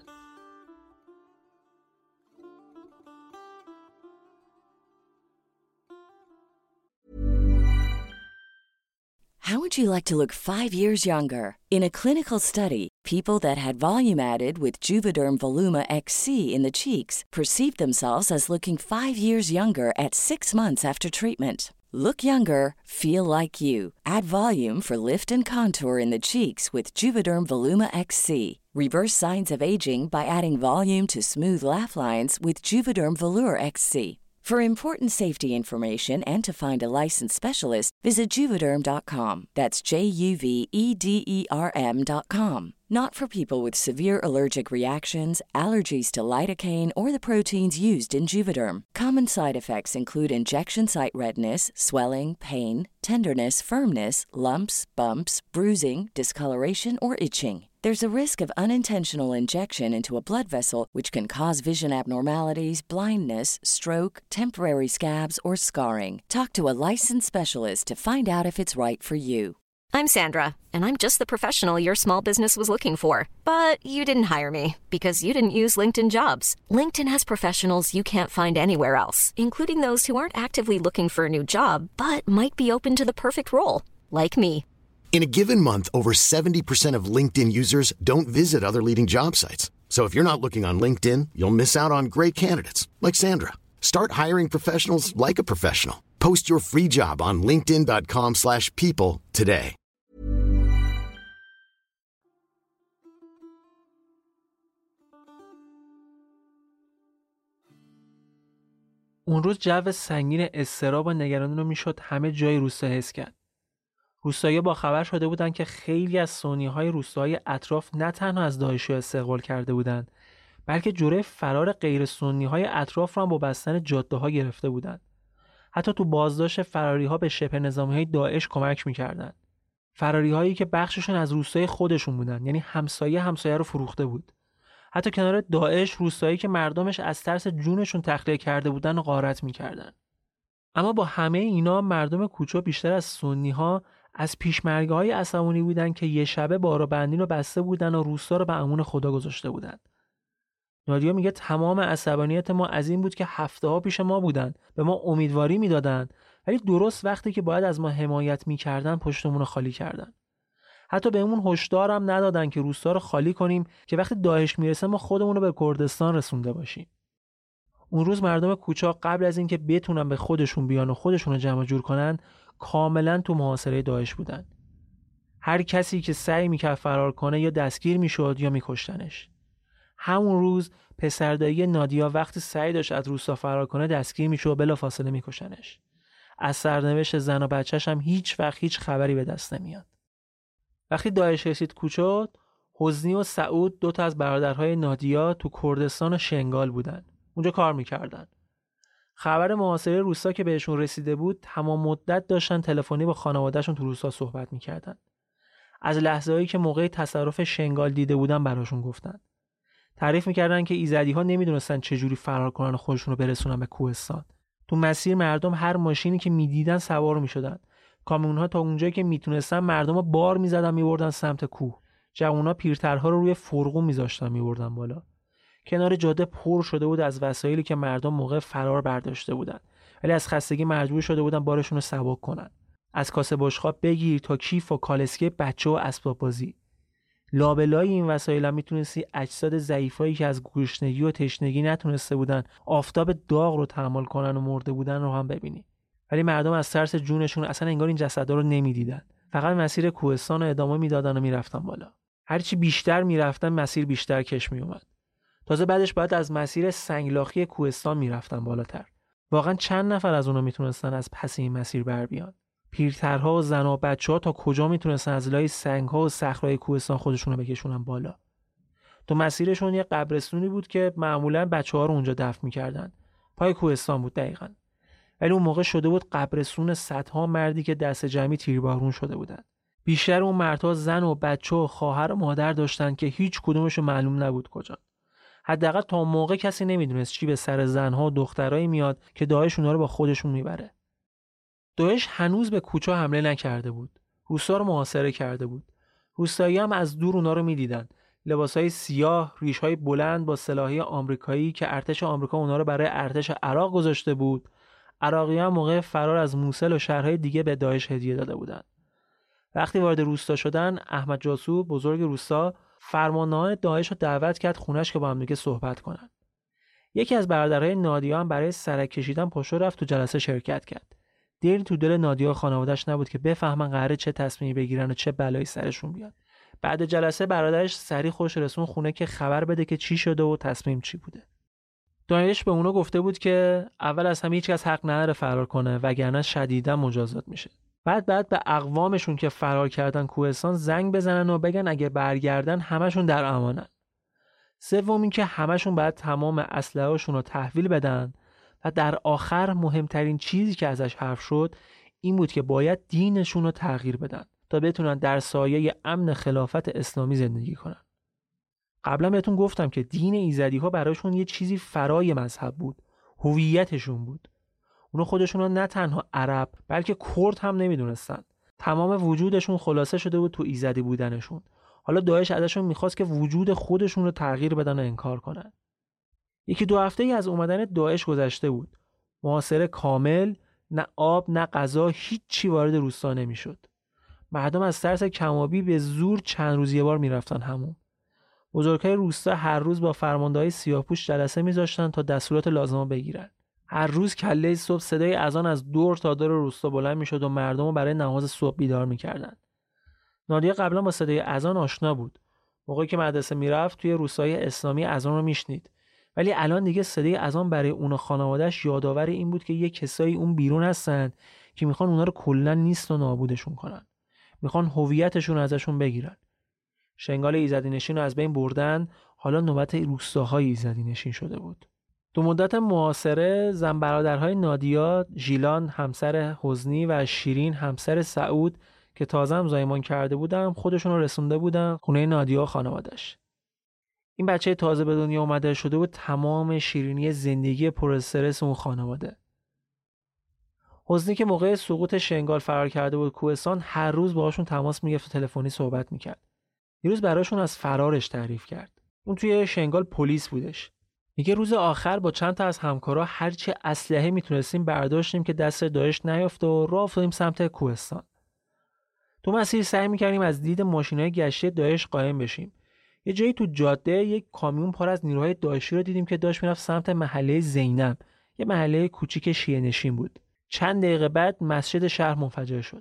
How would you like to look 5 years younger? In a clinical study, people that had volume added with Juvederm Voluma XC in the cheeks perceived themselves as looking 5 years younger at 6 months after treatment. Look younger, feel like you. Add volume for lift and contour in the cheeks with Juvederm Voluma XC. Reverse signs of aging by adding volume to smooth laugh lines with Juvederm Volure XC. For important safety information and to find a licensed specialist, visit Juvederm.com. That's JUVEDERM.com. Not for people with severe allergic reactions, allergies to lidocaine, or the proteins used in Juvederm. Common side effects include injection site redness, swelling, pain, tenderness, firmness, lumps, bumps, bruising, discoloration, or itching. There's a risk of unintentional injection into a blood vessel, which can cause vision abnormalities, blindness, stroke, temporary scabs, or scarring. Talk to a licensed specialist to find out if it's right for you. I'm Sandra, and I'm just the professional your small business was looking for. But you didn't hire me because you didn't use LinkedIn Jobs. LinkedIn has professionals you can't find anywhere else, including those who aren't actively looking for a new job, but might be open to the perfect role, like me. In a given month, over 70% of LinkedIn users don't visit other leading job sites. So if you're not looking on LinkedIn, you'll miss out on great candidates like Sandra. Start hiring professionals like a professional. Post your free job on linkedin.com/people today. اون روز جو سنگین اضطراب و نگرانی رو میشد همه جای روستا حس کرد. روستایی‌ها با خبر شده بودند که خیلی از سنی‌های روستاهای اطراف نه تنها از داعشی استقبال کرده بودند، بلکه جلوی فرار غیر سنی‌های اطراف را هم با بستن جاده‌ها گرفته بودند. حتی تو بازداشت فراری‌ها به شبه نظامی‌های داعش کمک می‌کردند. فراری‌هایی که بخششون از روستای خودشون بودند، یعنی همسایه رو فروخته بود. حتی کنار داعش روستایی که مردمش از ترس جونشون تخلیه کرده بودن و غارت می‌کردند. اما با همه اینا مردم کوچه بیشتر از سنی‌ها از پیشمرگه‌های عصبانی بودن که یه شبه بارا بندین رو بسته بودن و روستا رو به امان خدا گذاشته بودن. نادیا میگه تمام عصبانیت ما از این بود که هفته‌ها پیش ما بودن، به ما امیدواری میدادن، ولی درست وقتی که باید از ما حمایت میکردن پشتمون رو خالی کردن. حتی بهمون هشدار هم ندادن که روستا رو خالی کنیم که وقتی داعش میرسه ما خودمون رو به کردستان رسونده باشیم. اون روز مردم کوچه قبل از اینکه بتونن به خودشون بیان و خودشون رو جمع جور کنن کاملا تو محاصره داعش بودن. هر کسی که سعی میکرد فرار کنه یا دستگیر میشد یا میکشتنش. همون روز پسردایی نادیا وقتی سعی داشت از روستا فرار کنه دستگیر میشد و بلافاصله میکشنش. از سرنوشت زن و بچه‌ش هم هیچ خبری به دست نمیاد. وقتی داعش رسید کوچه، حزنی و سعود دو تا از برادرهای نادیا تو کردستان و شنگال بودن. اونجا کار میکردن. خبر محاصره روستا که بهشون رسیده بود تمام مدت داشتن تلفنی با خانواده‌شون تو روستا صحبت میکردن. از لحظه‌هایی که موقع تصرف شنگال دیده بودن براشون گفتن. تعریف میکردن که ایزدی‌ها نمیدونستن چجوری فرار کنن و خودشون رو برسونن به کوهستان. تو مسیر مردم هر ماشینی که میدیدن سوار میشدن. کامیون‌ها تا اونجایی که میتونستن مردمو بار میزدن میبردن سمت کوه. جوونا پیرترها رو روی فرقو میذاشتن میبردن بالا. کنار جاده پر شده بود از وسایلی که مردم موقع فرار برداشته بودن، ولی از خستگی مجبور شده بودن بارشون رو سبک کنن. از کاسه بشقاب بگیر تا کیف و کالسکه بچه و اسباب بازی. لابلای این وسایل هم میتونستی اجساد ضعیفایی که از گرسنگی و تشنگی نتونسته بودن آفتاب داغ رو تحمل کنن و مرده بودن رو هم ببینی. ولی مردم از ترس جونشون اصلا انگار این جسدا رو نمیدیدن. فقط مسیر کوهستان رو ادامه میدادن و میرفتن بالا. هرچی بیشتر میرفتن مسیر بیشتر کش میومد. تازه بعدش باید از مسیر سنگلاخی کوهستان میرفتن بالاتر. واقعا چند نفر از اونا میتونستن از پس این مسیر بر بیان؟ پیرترها و زن و بچه‌ها تا کجا میتونستن از لای سنگ‌ها و صخره‌های کوهستان خودشون رو بکشونن بالا؟ تو مسیرشون یه قبرستونی بود که معمولاً بچه‌ها رو اونجا دفن می‌کردن. پای کوهستان بود دقیقاً. ولی اون موقع شده بود قبرستون صدها مردی که دست جمعی تیربارون شده بودن. بیشتر اون مردها زن و بچه و خواهر و مادر داشتن که هیچ کدومشون معلوم نبود کجا. حداقل تا موقع کسی نمیدونست چی به سر زنها و دخترایی میاد که داعش اونا رو با خودشون میبره. داعش هنوز به کوچه حمله نکرده بود. روستا رو محاصره کرده بود. روستایی هم از دور اونا رو میدیدن. لباسای سیاه، ریش‌های بلند با سلاحی آمریکایی که ارتش آمریکا اونا رو برای ارتش عراق گذاشته بود. عراقی‌ها موقع فرار از موصل و شهرهای دیگه به داعش هدیه داده بودن. وقتی وارد روستا شدن، احمد جاسو بزرگ روستا فرماندهان داعش رو دعوت کرد خونش که با هم دیگه صحبت کنن. یکی از برادرای نادیا هم برای سرک کشیدن پاشو رفت تو جلسه شرکت کرد. دیری تو دل نادیا و خانواده‌اش نبود که بفهمن قراره چه تصمیمی بگیرن و چه بلایی سرشون بیاد. بعد جلسه برادرش سری خوش رسون خونه که خبر بده که چی شده و تصمیم چی بوده. داعش به اونا گفته بود که اول از همه هیچ کس حق نداره فرار کنه وگرنه شدیدا مجازات میشه. بعد به اقوامشون که فرار کردن کوهستان زنگ بزنن و بگن اگه برگردن همشون در امانن. سوم این که همشون باید تمام اسلحه‌هاشون رو تحویل بدن و در آخر مهمترین چیزی که ازش حرف شد این بود که باید دینشون رو تغییر بدن. تا بتونن در سایه امن خلافت اسلامی زندگی کنن. قبلا بهتون گفتم که دین ایزدی‌ها براشون یه چیزی فرای مذهب بود، هویتشون بود. اونا خودشون رو نه تنها عرب بلکه کرد هم نمیدونستن. تمام وجودشون خلاصه شده بود تو ایزدی بودنشون. حالا داعش ازشون میخواست که وجود خودشون رو تغییر بدن و انکار کنن. یکی دو هفته‌ای از اومدن داعش گذشته بود. محاصره کامل، نه آب نه غذا، هیچی وارد روستا نمیشد. مردم از ترس کمابی به زور چند روز یه بار میرفتن حموم. بزرگای روستا هر روز با فرمانده‌های سیاه‌پوش جلسه میذاشتن تا دستورات لازمه بگیرن. هر روز کله صبح صدای اذان از دور تا دور روستا بلند میشد و مردم رو برای نماز صبح بیدار میکردن. نادیه قبلا با صدای اذان آشنا بود. موقعی که مدرسه میرفت توی روستای اسلامی اذان رو میشنید. ولی الان دیگه صدای اذان برای اون و خانواده‌اش یادآور این بود که یه کسایی اون بیرون هستن که میخوان اونا رو کلاً نیست و نابودشون کنن. میخوان هویتشون ازشون بگیرن. شنگال ایزدی نشین رو از بین بردن، حالا نوبت روستاهای ایزدی نشین شده بود. تو مدت محاصره زن برادرهای نادیا، ژیلان همسر حزنی و شیرین همسر سعود که تازه هم زایمان کرده بودن خودشون رو رسونده بودن خونه نادیا و خانواده‌اش. این بچه تازه به دنیا اومده شده بود تمام شیرینی زندگی پر استرس اون خانواده. حزنی که موقع سقوط شنگال فرار کرده بود کوهستان هر روز باهاشون تماس میگرفت و تلفنی صحبت میکرد. یه روز براشون از فرارش تعریف کرد. اون توی شنگال پلیس بودش. میگه روز آخر با چند تا از همکارا هرچی اسلحه میتونستیم برداشتیم که دست داعش نیافته و راه افتادیم سمت کوهستان. تو مسیر سعی میکردیم از دید ماشینای گشتی داعش قایم بشیم. یه جایی تو جاده یک کامیون پر از نیروهای داعشی رو دیدیم که داشت میرفت سمت محله زینب، یه محله کوچیک شیعه نشین بود. چند دقیقه بعد مسجد شهر منفجر شد.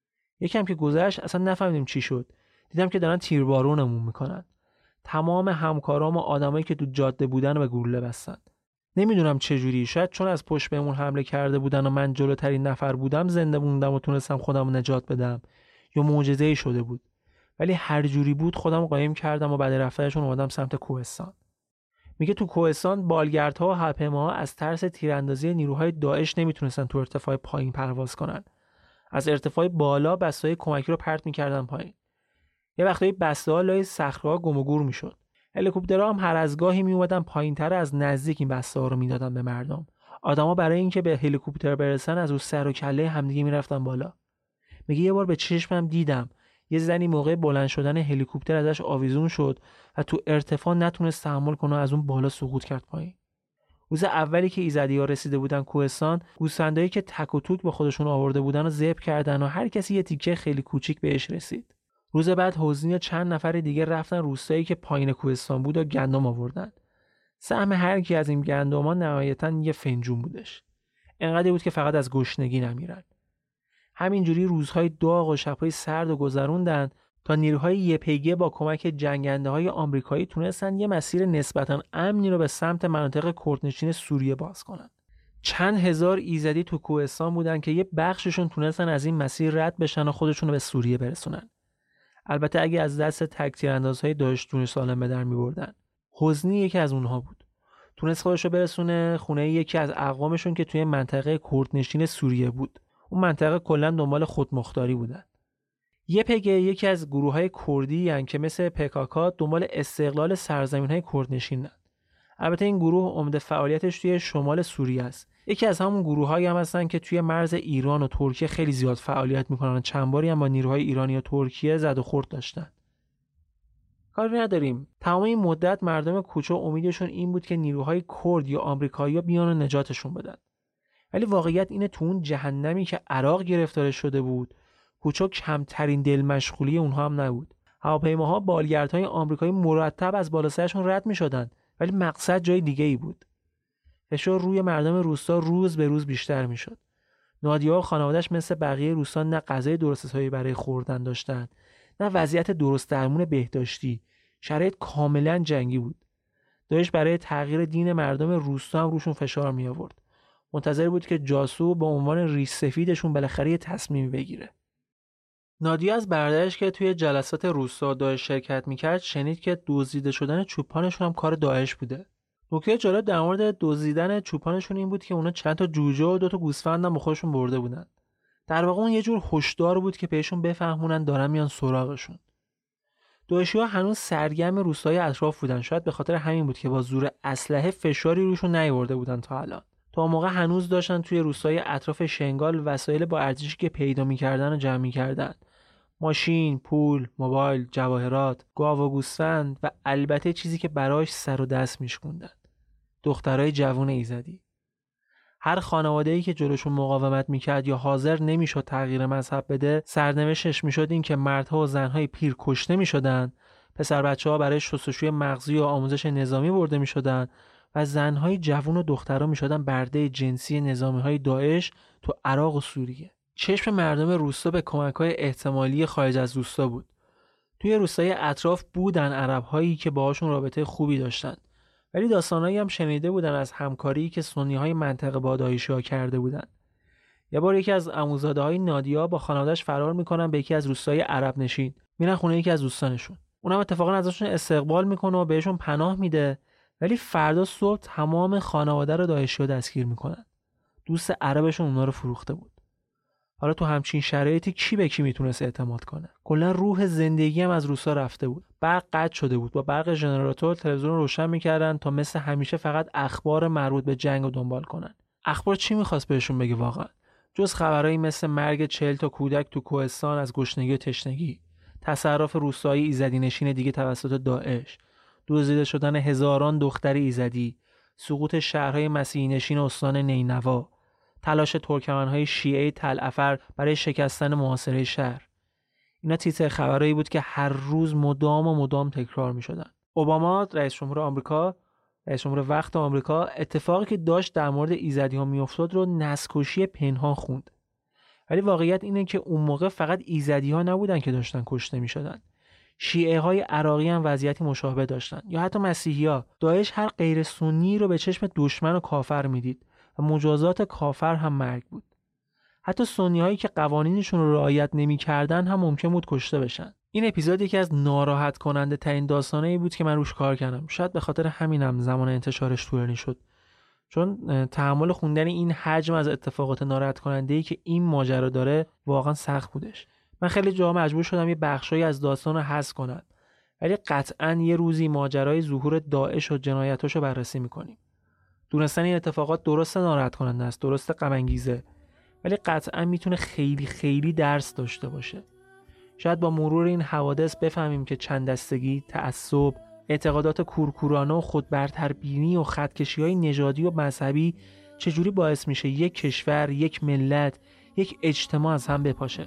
یکم که گذشت اصلا نفهمیدیم چی شد. دیدم که دارن تیربارونمون میکنن. تمام همکارام و آدمایی که تو جاده بودن رو به گلوله بستن. نمیدونم چه جوری، شاید چون از پشت بهمون حمله کرده بودن و من جلوترین نفر بودم زنده موندم و تونستم خودم نجات بدم یا معجزه‌ای شده بود. ولی هر جوری بود خودم قایم کردم و بعد رفتنشون اومدم سمت کوهستان. میگه تو کوهستان بالگردها و هواپیماها از ترس تیراندازی نیروهای داعش نمیتونستن تو ارتفاع پایین پرواز کنن. از ارتفاع بالا بسته‌های کمکی رو پرت میکردن پایین. یه وقتایی بسته‌ها لای صخره‌ها گم و گور میشد. هلیکوپترها هم هر از گاهی میومدن پایین‌تر از نزدیک این بسته‌ها رو میدادن به مردم. آدما برای اینکه به هلیکوپتر برسن از رو سر و کله همدیگه میرفتن بالا. میگه یه بار به چشمم دیدم یه زنی موقع بلند شدن هلیکوپتر ازش آویزون شد و تو ارتفاع نتونست تحمل کنه و از اون بالا سقوط کرد پایین. روز اولی که ایزدی‌ها رسیده بودن کوهستان، گوسفندایی که تک و توک با خودشون آورده بودن رو ذبح کردن و هر کسی یه تیکه خیلی کوچیک بهش رسید. روز بعد حزنی و چند نفر دیگه رفتن روستایی که پایین کوهستان بود و گندم آوردن. سهم هر کی از این گندما نهایتاً یه فنجون بودش. انقدر بود که فقط از گشنگی نمیرن. همینجوری روزهای داغ و شبهای سرد و گذروندن تا نیروهای یپگ با کمک جنگنده‌های آمریکایی تونستن یه مسیر نسبتاً امنی رو به سمت مناطق کردنشین سوریه باز کنن. چند هزار ایزدی تو کوهستان بودن که یه بخششون تونستن از این مسیر رد بشن و خودشون رو به سوریه برسونن. البته اگه از دست تک تیراندازهای داعش جون سالم به در می‌بردن. حزنی یکی از اونها بود. تونست خودش رو برسونه خونه یکی از اقوامشون که توی منطقه کردنشین سوریه بود. اون منطقه کلا دنبال خودمختاری بودن. یپگ یکی از گروه‌های کردی هستند که مثل پکاکا دنبال استقلال سرزمین‌های کردنشینن. البته این گروه عمده فعالیتش توی شمال سوریه است. یکی از همون گروه‌هایی هم هستن که توی مرز ایران و ترکیه خیلی زیاد فعالیت می‌کنن. چند باری هم با نیروهای ایرانی و ترکیه زد و خورد داشتن. کاری نداریم. تمام این مدت مردم کوچه امیدشون این بود که نیروهای کرد یا آمریکایی‌ها بیان و نجاتشون بدن. ولی واقعیت اینه تو اون جهنمی که عراق گرفتار شده بود، کوچه کمترین دل مشغولی اونها هم نبود. هواپیماها بالگردهای آمریکایی مرتب از بالا سرشون رد می‌شدن، ولی مقصد جای دیگه‌ای بود. فشار روی مردم روستا روز به روز بیشتر می‌شد. نادیا و خانواده‌اش مثل بقیه روستا نه غذای درست‌حسابی برای خوردن داشتن، نه وضعیت درست درمون بهداشتی. شرایط کاملاً جنگی بود. داعش برای تغییر دین مردم روستا هم روشون فشار می آورد. منتظر بود که جاسو به عنوان ریش سفیدشون بالاخره یه تصمیم بگیره. نادیا از برادرش که توی جلسات روستا داعش شرکت میکرد شنید که دزدیده شدن چوپانشون هم کار داعش بوده. نکته جالب در مورد دزدیدن چوپانشون این بود که اونا چند تا جوجه و 2 تا گوسفند هم با خودشون برده بودن. در واقع اون یه جور هشدار بود که بهشون بفهمونن دارن میان سراغشون. داعشی‌ها هنوز سرگرم روستای اطراف بودن. شاید به خاطر همین بود که با زور اسلحه فشاری روشون نیاورده بودن تا الان. تا موقع هنوز داشتن توی روستای اطراف شنگال وسایل با ارزشی که پیدا می‌کردن و جمع می‌کردن. ماشین، پول، موبایل، جواهرات، گاو و گوسفند و البته چیزی که براش سر و دست میشکوندن. دخترای جوون ایزدی. هر خانواده‌ای که جلوشون مقاومت میکرد یا حاضر نمیشد تغییر مذهب بده، سرنوشتش میشد این که مردها و زنهای پیر کشته میشدن، پسر بچه‌ها برای شستشوی مغزی و آموزش نظامی برده میشدن و زنهای جوون و دخترها میشدن برده جنسی نظامی‌های داعش تو عراق و سوریه. چشم مردم روستا به کمک‌های احتمالی خارج از روستا بود. توی روستای اطراف بودن عرب‌هایی که باهاشون رابطه خوبی داشتن. ولی داستانایی هم شنیده بودن از همکاری که سنی‌های منطقه با داعشی‌ها کرده بودن. یه بار یکی از عموزاده‌های نادیا با خانواده‌اش فرار می‌کنن به یکی از روستای عرب نشین. میرن خونه یکی از دوستانشون. اونم اتفاقا ازشون استقبال می‌کنه و بهشون پناه میده، ولی فردا صبح تمام خانواده رو داعشی‌ها دستگیر می‌کنن. دوست عربشون اونا رو فروخته بود. حالا تو همچین شرایطی کی به کی میتونست اعتماد کنه؟ کلا روح زندگی هم از روسا رفته بود. برق قطع شده بود. با برق ژنراتور تلویزیون رو روشن میکردن تا مثل همیشه فقط اخبار مربوط به جنگ رو دنبال کنن. اخبار چی میخواست بهشون بگه واقعا؟ جز خبرایی مثل مرگ 40 تا کودک تو کوهستان از گشنگی و تشنگی، تصرف روستایی ایزدی نشین دیگه توسط داعش، دزدیده شدن هزاران دختر ایزدی، سقوط شهرهای مسیحی نشین استان نینوا، تلاش ترکمن‌های شیعه تل افر برای شکستن محاصره شهر. اینا تیتر خبرایی بود که هر روز مدام تکرار می‌شدن. اوباما رئیس جمهور آمریکا، رئیس جمهور وقت آمریکا، اتفاقی که داشت در مورد ایزدی‌ها میافتاد رو نسل‌کشی پنهان خوند. ولی واقعیت اینه که اون موقع فقط ایزدی‌ها نبودن که داشتن کشته می‌شدن. شیعه‌های عراقی هم وضعیتی مشابه داشتن، یا حتی مسیحی‌ها. داعش هر غیر سنی رو به چشم دشمن و کافر می‌دید. و مجازات کافر هم مرگ بود. حتی سنی‌هایی که قوانینشون رو رعایت نمی‌کردن هم ممکن بود کشته بشن. این اپیزود یکی از ناراحت کننده ترین داستانایی بود که من روش کار کردم. شاید به خاطر همینم زمان انتشارش طولانی شد. چون تحمل خوندن این حجم از اتفاقات ناراحت کننده‌ای که این ماجرا داره واقعا سخت بودش. من خیلی جا مجبور شدم یه بخشایی از داستان رو حذف کنم. ولی قطعاً یه روزی ماجرای ظهور داعش و جنایتاشو بررسی می‌کنیم. دونستن این اتفاقات درسته ناراحت کننده است، درسته غم انگیزه، ولی قطعا میتونه خیلی خیلی درس داشته باشه. شاید با مرور این حوادث بفهمیم که چند دستگی، تعصب، اعتقادات کورکورانه و خودبرتربینی و خطکشی‌های نژادی و مذهبی چجوری باعث میشه یک کشور، یک ملت، یک اجتماع از هم بپاشه.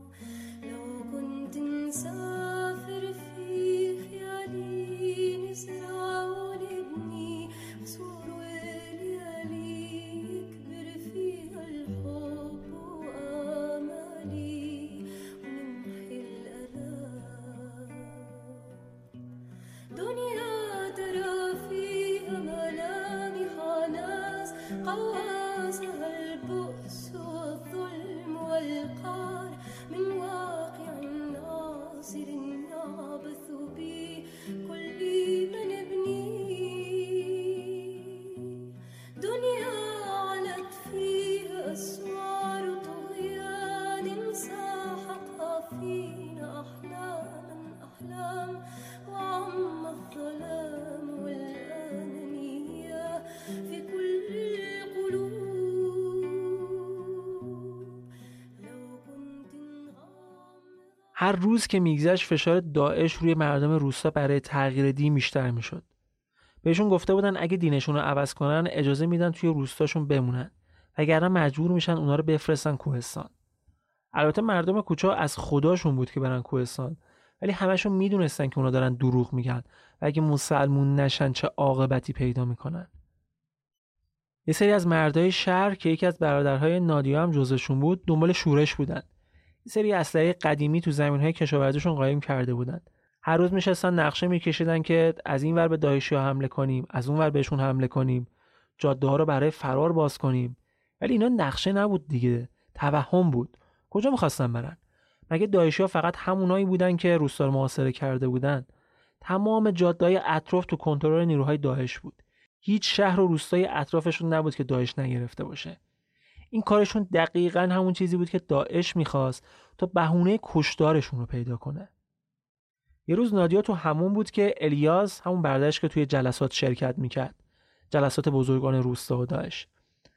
هر روز که میگذشت فشار داعش روی مردم روستا برای تغییر دین بیشتر میشد. بهشون گفته بودن اگه دینشون رو عوض کنن اجازه میدن توی روستاشون بمونن، وگرنه مجبور میشن اونا رو بفرستن کوهستان. البته مردم کوچه از خداشون بود که برن کوهستان، ولی همشون میدونستن که اونا دارن دروغ میگن و اگه مسلمون نشن چه عاقبتی پیدا میکنن. یه سری از مردای شهر که یکی از برادرهای نادیا هم جزشون بود دنبال شورش بودن. یه سری اسلحه قدیمی تو زمین‌های کشاورزیشون قایم کرده بودن. هر روز میشستن نقشه میکشیدن که از این ور به داعشی‌ها حمله کنیم، از اون ور بهشون حمله کنیم، جاده‌ها رو برای فرار باز کنیم. ولی اینا نقشه نبود دیگه، توهم بود. کجا می‌خواستن برن؟ مگه داعشی‌ها فقط همونایی بودن که روستا رو محاصره کرده بودن؟ تمام جاده‌های اطراف تو کنترل نیروهای داعش بود. هیچ شهر و روستای اطرافشون نبود که داعش نگرفته باشه. این کارشون دقیقاً همون چیزی بود که داعش می‌خواست تا بهونه کشتارشون رو پیدا کنه. یه روز نادیا تو همون بود که الیاس، همون برادرش که توی جلسات شرکت میکرد، جلسات بزرگان روستا و داعش،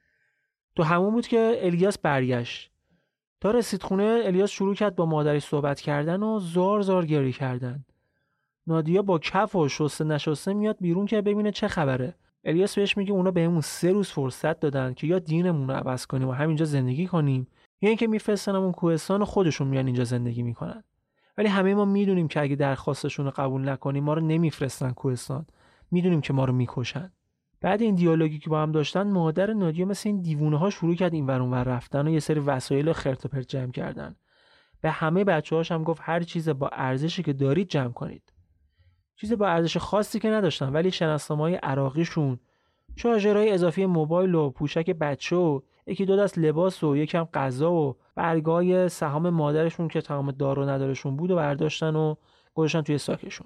تو همون بود که الیاس برگشت. تا رسید خونه الیاس شروع کرد با مادرش صحبت کردن و زار زار گریه کردن. نادیا با کف و شسته نشسته میاد بیرون که ببینه چه خبره. الیاس بهش میگه اونا بهمون 3 روز فرصت دادن که یا دینمون رو عوض کنیم و همینجا زندگی کنیم، یا اینکه میفرستنمون کوهستان و خودشون میان اینجا زندگی میکنن. ولی همه ما میدونیم که اگه درخواستشون رو قبول نکنیم ما رو نمیفرستن کوهستان، میدونیم که ما رو میکشن. بعد این دیالوگی که با هم داشتن، مادر نادیا مثل این دیوونه ها شروع کرد این ور اون ور رفتن و یه سری وسایل خرت و پرت جمع کردن. به همه بچه‌هاش هم گفت هر چیز با ارزشی که دارید جمع کنید. چیز با ارزش خاصی که نداشتن، ولی شناسنامه‌های عراقیشون، شارژرهای اضافی موبایل و پوشک بچه و یکی دو دست لباس و یکم غذا و برگای سهام مادرشون که تمام دار و ندارشون بود و برداشتن و گذاشتن توی ساکشون.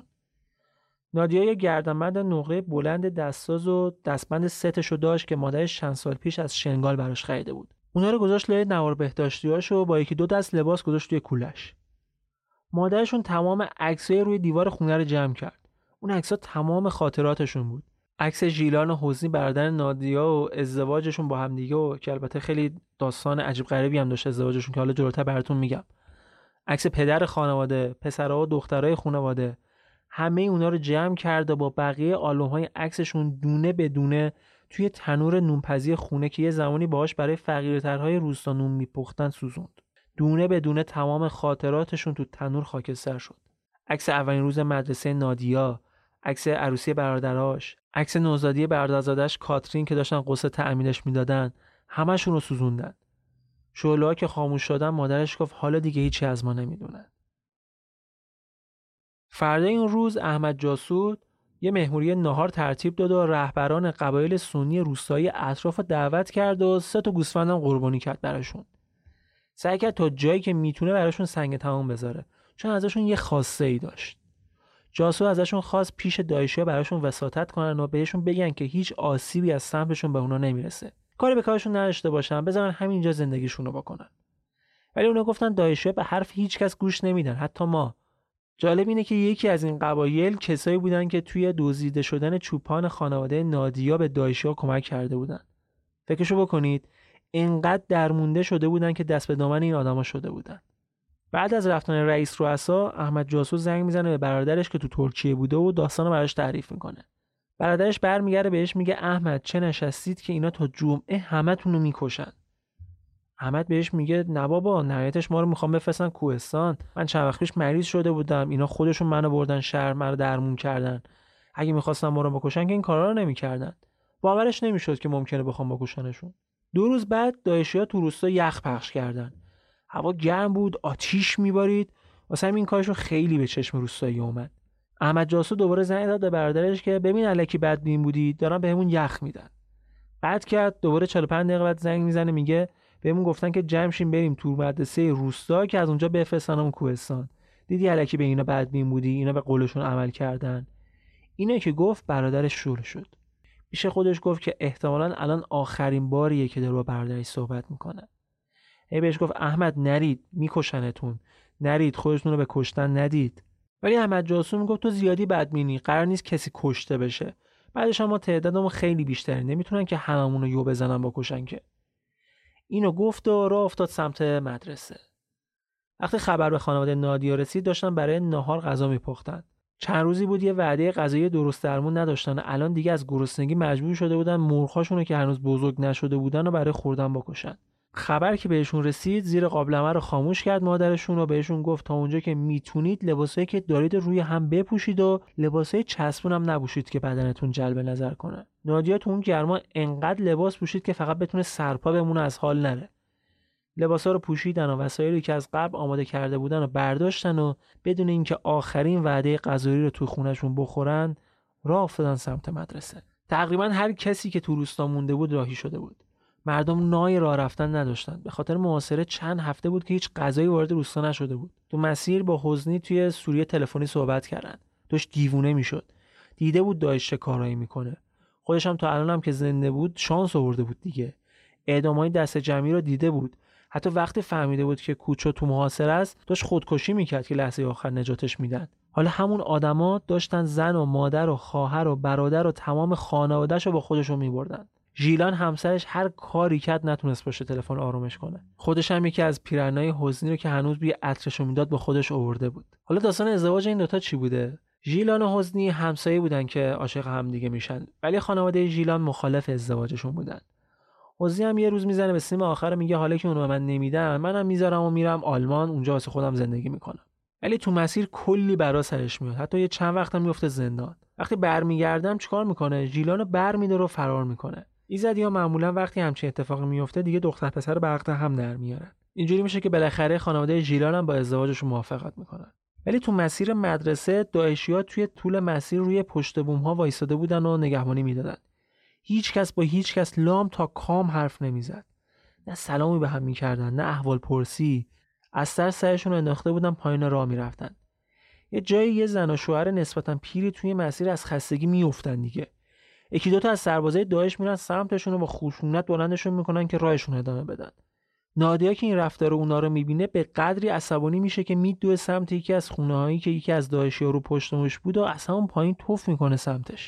نادیا یه گردنبند نقره بلند دستساز و دستبند ستشو داشت که مادرش چند سال پیش از شنگال براش خریده بود. اونا رو گذاشت لای نوار بهداشتیاشو با یکی دو دست لباس گذاشت توی کولش. مادرشون تمام عکسای روی دیوار خونه رو جمع کرد. اون عکس‌ها تمام خاطراتشون بود. عکس ژیلان و حسنی برادر نادیا و ازدواجشون با هم دیگه، و که البته خیلی داستان عجیب غریبی هم داشت ازدواجشون که حالا جلوتر براتون میگم. عکس پدر خانواده، پسرها و دخترای خانواده، همه اونا رو جمع کرد و با بقیه آلبوم‌های عکسشون دونه به دونه توی تنور نونپزی خونه که یه زمانی باهاش برای فقیرترهای روستا نون میپختن سوزوند. دونه به دونه تمام خاطراتشون تو تنور خاکستر شد. عکس اولین روز مدرسه نادیا، عکس عروسی برادرهاش، عکس نوزادی برادرزادش کاترین که داشتن قصه تعمیدش میدادن، همشون رو سوزوندن. شعله‌ها که خاموش شدن، مادرش گفت حالا دیگه هیچی از ما نمیدونن. فردا این روز احمد جاسود یه مهمونی نهار ترتیب داد و رهبران قبایل سنی روستایی اطراف دعوت کرد و 3 تا گوسفندم قربانی کرد براشون. سعی کرد تا جایی که میتونه براشون سنگ تمام بذاره، چون ازشون یه خواسته ای داشت. جاسود ازشون خواست پیش داعشیا براشون وساطت کنن و بهشون بگن که هیچ آسیبی از سمتشون به اونا نمیرسه. کاری به کارشون نداشته باشن، بذارن همینجا زندگیشون رو بکنن. ولی اونا گفتن داعشیا به حرف هیچ کس گوش نمیدن، حتی ما. جالب اینه که یکی از این قبایل کسایی بودن که توی دزدیده شدن چوپان خانواده نادیا به داعشیا کمک کرده بودن. فکرشو بکنید، اینقدر درمونده شده بودن که دست به دامن این آدما شده بودن. بعد از رفتن رئیس رؤسا، احمد جاسوس زنگ میزنه به برادرش که تو ترکیه بوده و داستانو براش تعریف میکنه. برادرش برمیگره بهش میگه احمد چه نشستید که اینا تا جمعه همتون رو میکشن. احمد بهش میگه نه بابا، نهایتش ما رو میخوام بفرستن کوهستان. من چند وقت پیش مریض شده بودم، اینا خودشون منو بردن شهر، منو درمون کردن. اگه میخواستن ما رو بکشن که این کارا رو نمیکردن. باورش نمیشد که ممکنه بخوام بکشنشون. 2 روز بعد داعشیا تو روستا یخ پخش کردن. هوا گرم بود، آتیش میبارید. واسه همین کارشون خیلی به چشم روستایی اومد. احمد جاسو دوباره زنگ داد به برادرش که ببین الکی بدبین بودی، دارن بهمون یخ میدن. بعد کرد دوباره 45 دقیقه بعد زنگ میزنه میگه بهمون گفتن که جمع شیم بریم تو مدرسه روستا که از اونجا بفرستنمون کوهستان. دیدی الکی به اینا بدبین بودی، اینا به قولشون عمل کردن. اینه که گفت برادرش شور شد. پیش خودش گفت که احتمالاً الان آخرین باریه که داره با برادرش صحبت میکنه. بهش گفت احمد نرید، میکشنتون، نرید، خودتون رو به کشتن ندید. ولی احمد جاسو میگفت تو زیادی بدبینی، قرار نیست کسی کشته بشه. بعدش هم ما تعدادمون خیلی بیشتره، نمیتونن که هممون رو یو بزنن بکشن که. اینو گفت و راه افتاد سمت مدرسه. وقتی خبر به خانواده نادیا رسید داشتن برای نهار غذا میپختن. چند روزی بود یه وعده غذایی درست درمون نداشتن، الان دیگه از گرسنگی مجبور شده بودن مرغ‌هاشون که هنوز بزرگ نشده بودن و برای خوردن بکشن. خبر که بهشون رسید زیر قابلمه رو خاموش کرد مادرشون و بهشون گفت تا اونجا که میتونید لباسایی که دارید روی هم بپوشید و لباسای چسبون هم نپوشید که بدنتون جلب نظر کنه. نادیا تو اون گرما انقدر لباس پوشید که فقط بتونه سرپا بمونه، از حال نره. لباسا رو پوشیدن و وسایلی که از قبل آماده کرده بودن رو برداشتن و بدون اینکه آخرین وعده غذایی رو تو خونه‌شون بخورن راه افتادن سمت مدرسه. تقریبا هر کسی که تو روستا مونده بود راهی شده بود. مردم نای راه رفتن نداشتن. به خاطر محاصره چند هفته بود که هیچ غذایی وارد روستا نشده بود. تو مسیر با حزنی توی سوریه تلفنی صحبت کردن. داشت دیوونه میشد. دیده بود داعش چه کارایی میکنه. خودش هم تا الانم که زنده بود شانس آورده بود دیگه. اعدامای دست جمعی رو دیده بود. حتی وقتی فهمیده بود که کوچو تو محاصره است داشت خودکشی میکرد که لحظه آخر نجاتش میدن. حالا همون آدما داشتن زن و مادر و خواهر و برادر و تمام خانواده‌شو با خودشون میبردن. ژیلان همسرش هر کاری کرد نتونست پشت تلفن آرومش کنه. خودش هم یکی از پیرنای حزنی رو که هنوز بوی عطرشو میداد با خودش آورده بود. حالا داستان ازدواج این دوتا چی بوده؟ ژیلان و حزنی همسایه بودن که عاشق هم دیگه میشن، ولی خانواده ژیلان مخالف ازدواجشون بودن. حزنی هم یه روز میزنه به سیم آخر میگه حالا که اونو به من نمیدن منم میذارم و میرم آلمان، اونجا واسه خودم زندگی میکنم. ولی تو مسیر کلی بلا سرش میاد، حتی یه چند وقت هم میفته زندان. وقتی برمیگردم چیکار میکنه؟ ژیلانو برمی‌داره و فرار میکنه. ایزدی‌ها معمولا وقتی همچین اتفاقی میفته دیگه دختر پسر به عقد هم در میارن. اینجوری میشه که بالاخره خانواده ژیلان هم با ازدواجشون موافقت میکنن. ولی تو مسیر مدرسه داعشی‌ها توی طول مسیر روی پشت بوم‌ها وایساده بودن و نگهبانی میدادن. هیچ کس با هیچ کس لام تا کام حرف نمیزد. نه سلامی به هم میکردن، نه احوال پرسی. از سرشون انداخته بودن پایین راه میرفتن. یه جایی یه زن و شوهر نسبتا پیری توی مسیر از خستگی میافتن دیگه. یکی دوتا از سربازای داعش میرن سمتشون و با خشونت بلندشون میکنن که راهشون ادامه بدن. نادیا که این رفتار اونا رو میبینه به قدری عصبانی میشه که میدوه سمت یکی از خونه‌هایی که یکی از داعشی‌ها رو پشتمش بود و اصلا اون پایین توف میکنه سمتش.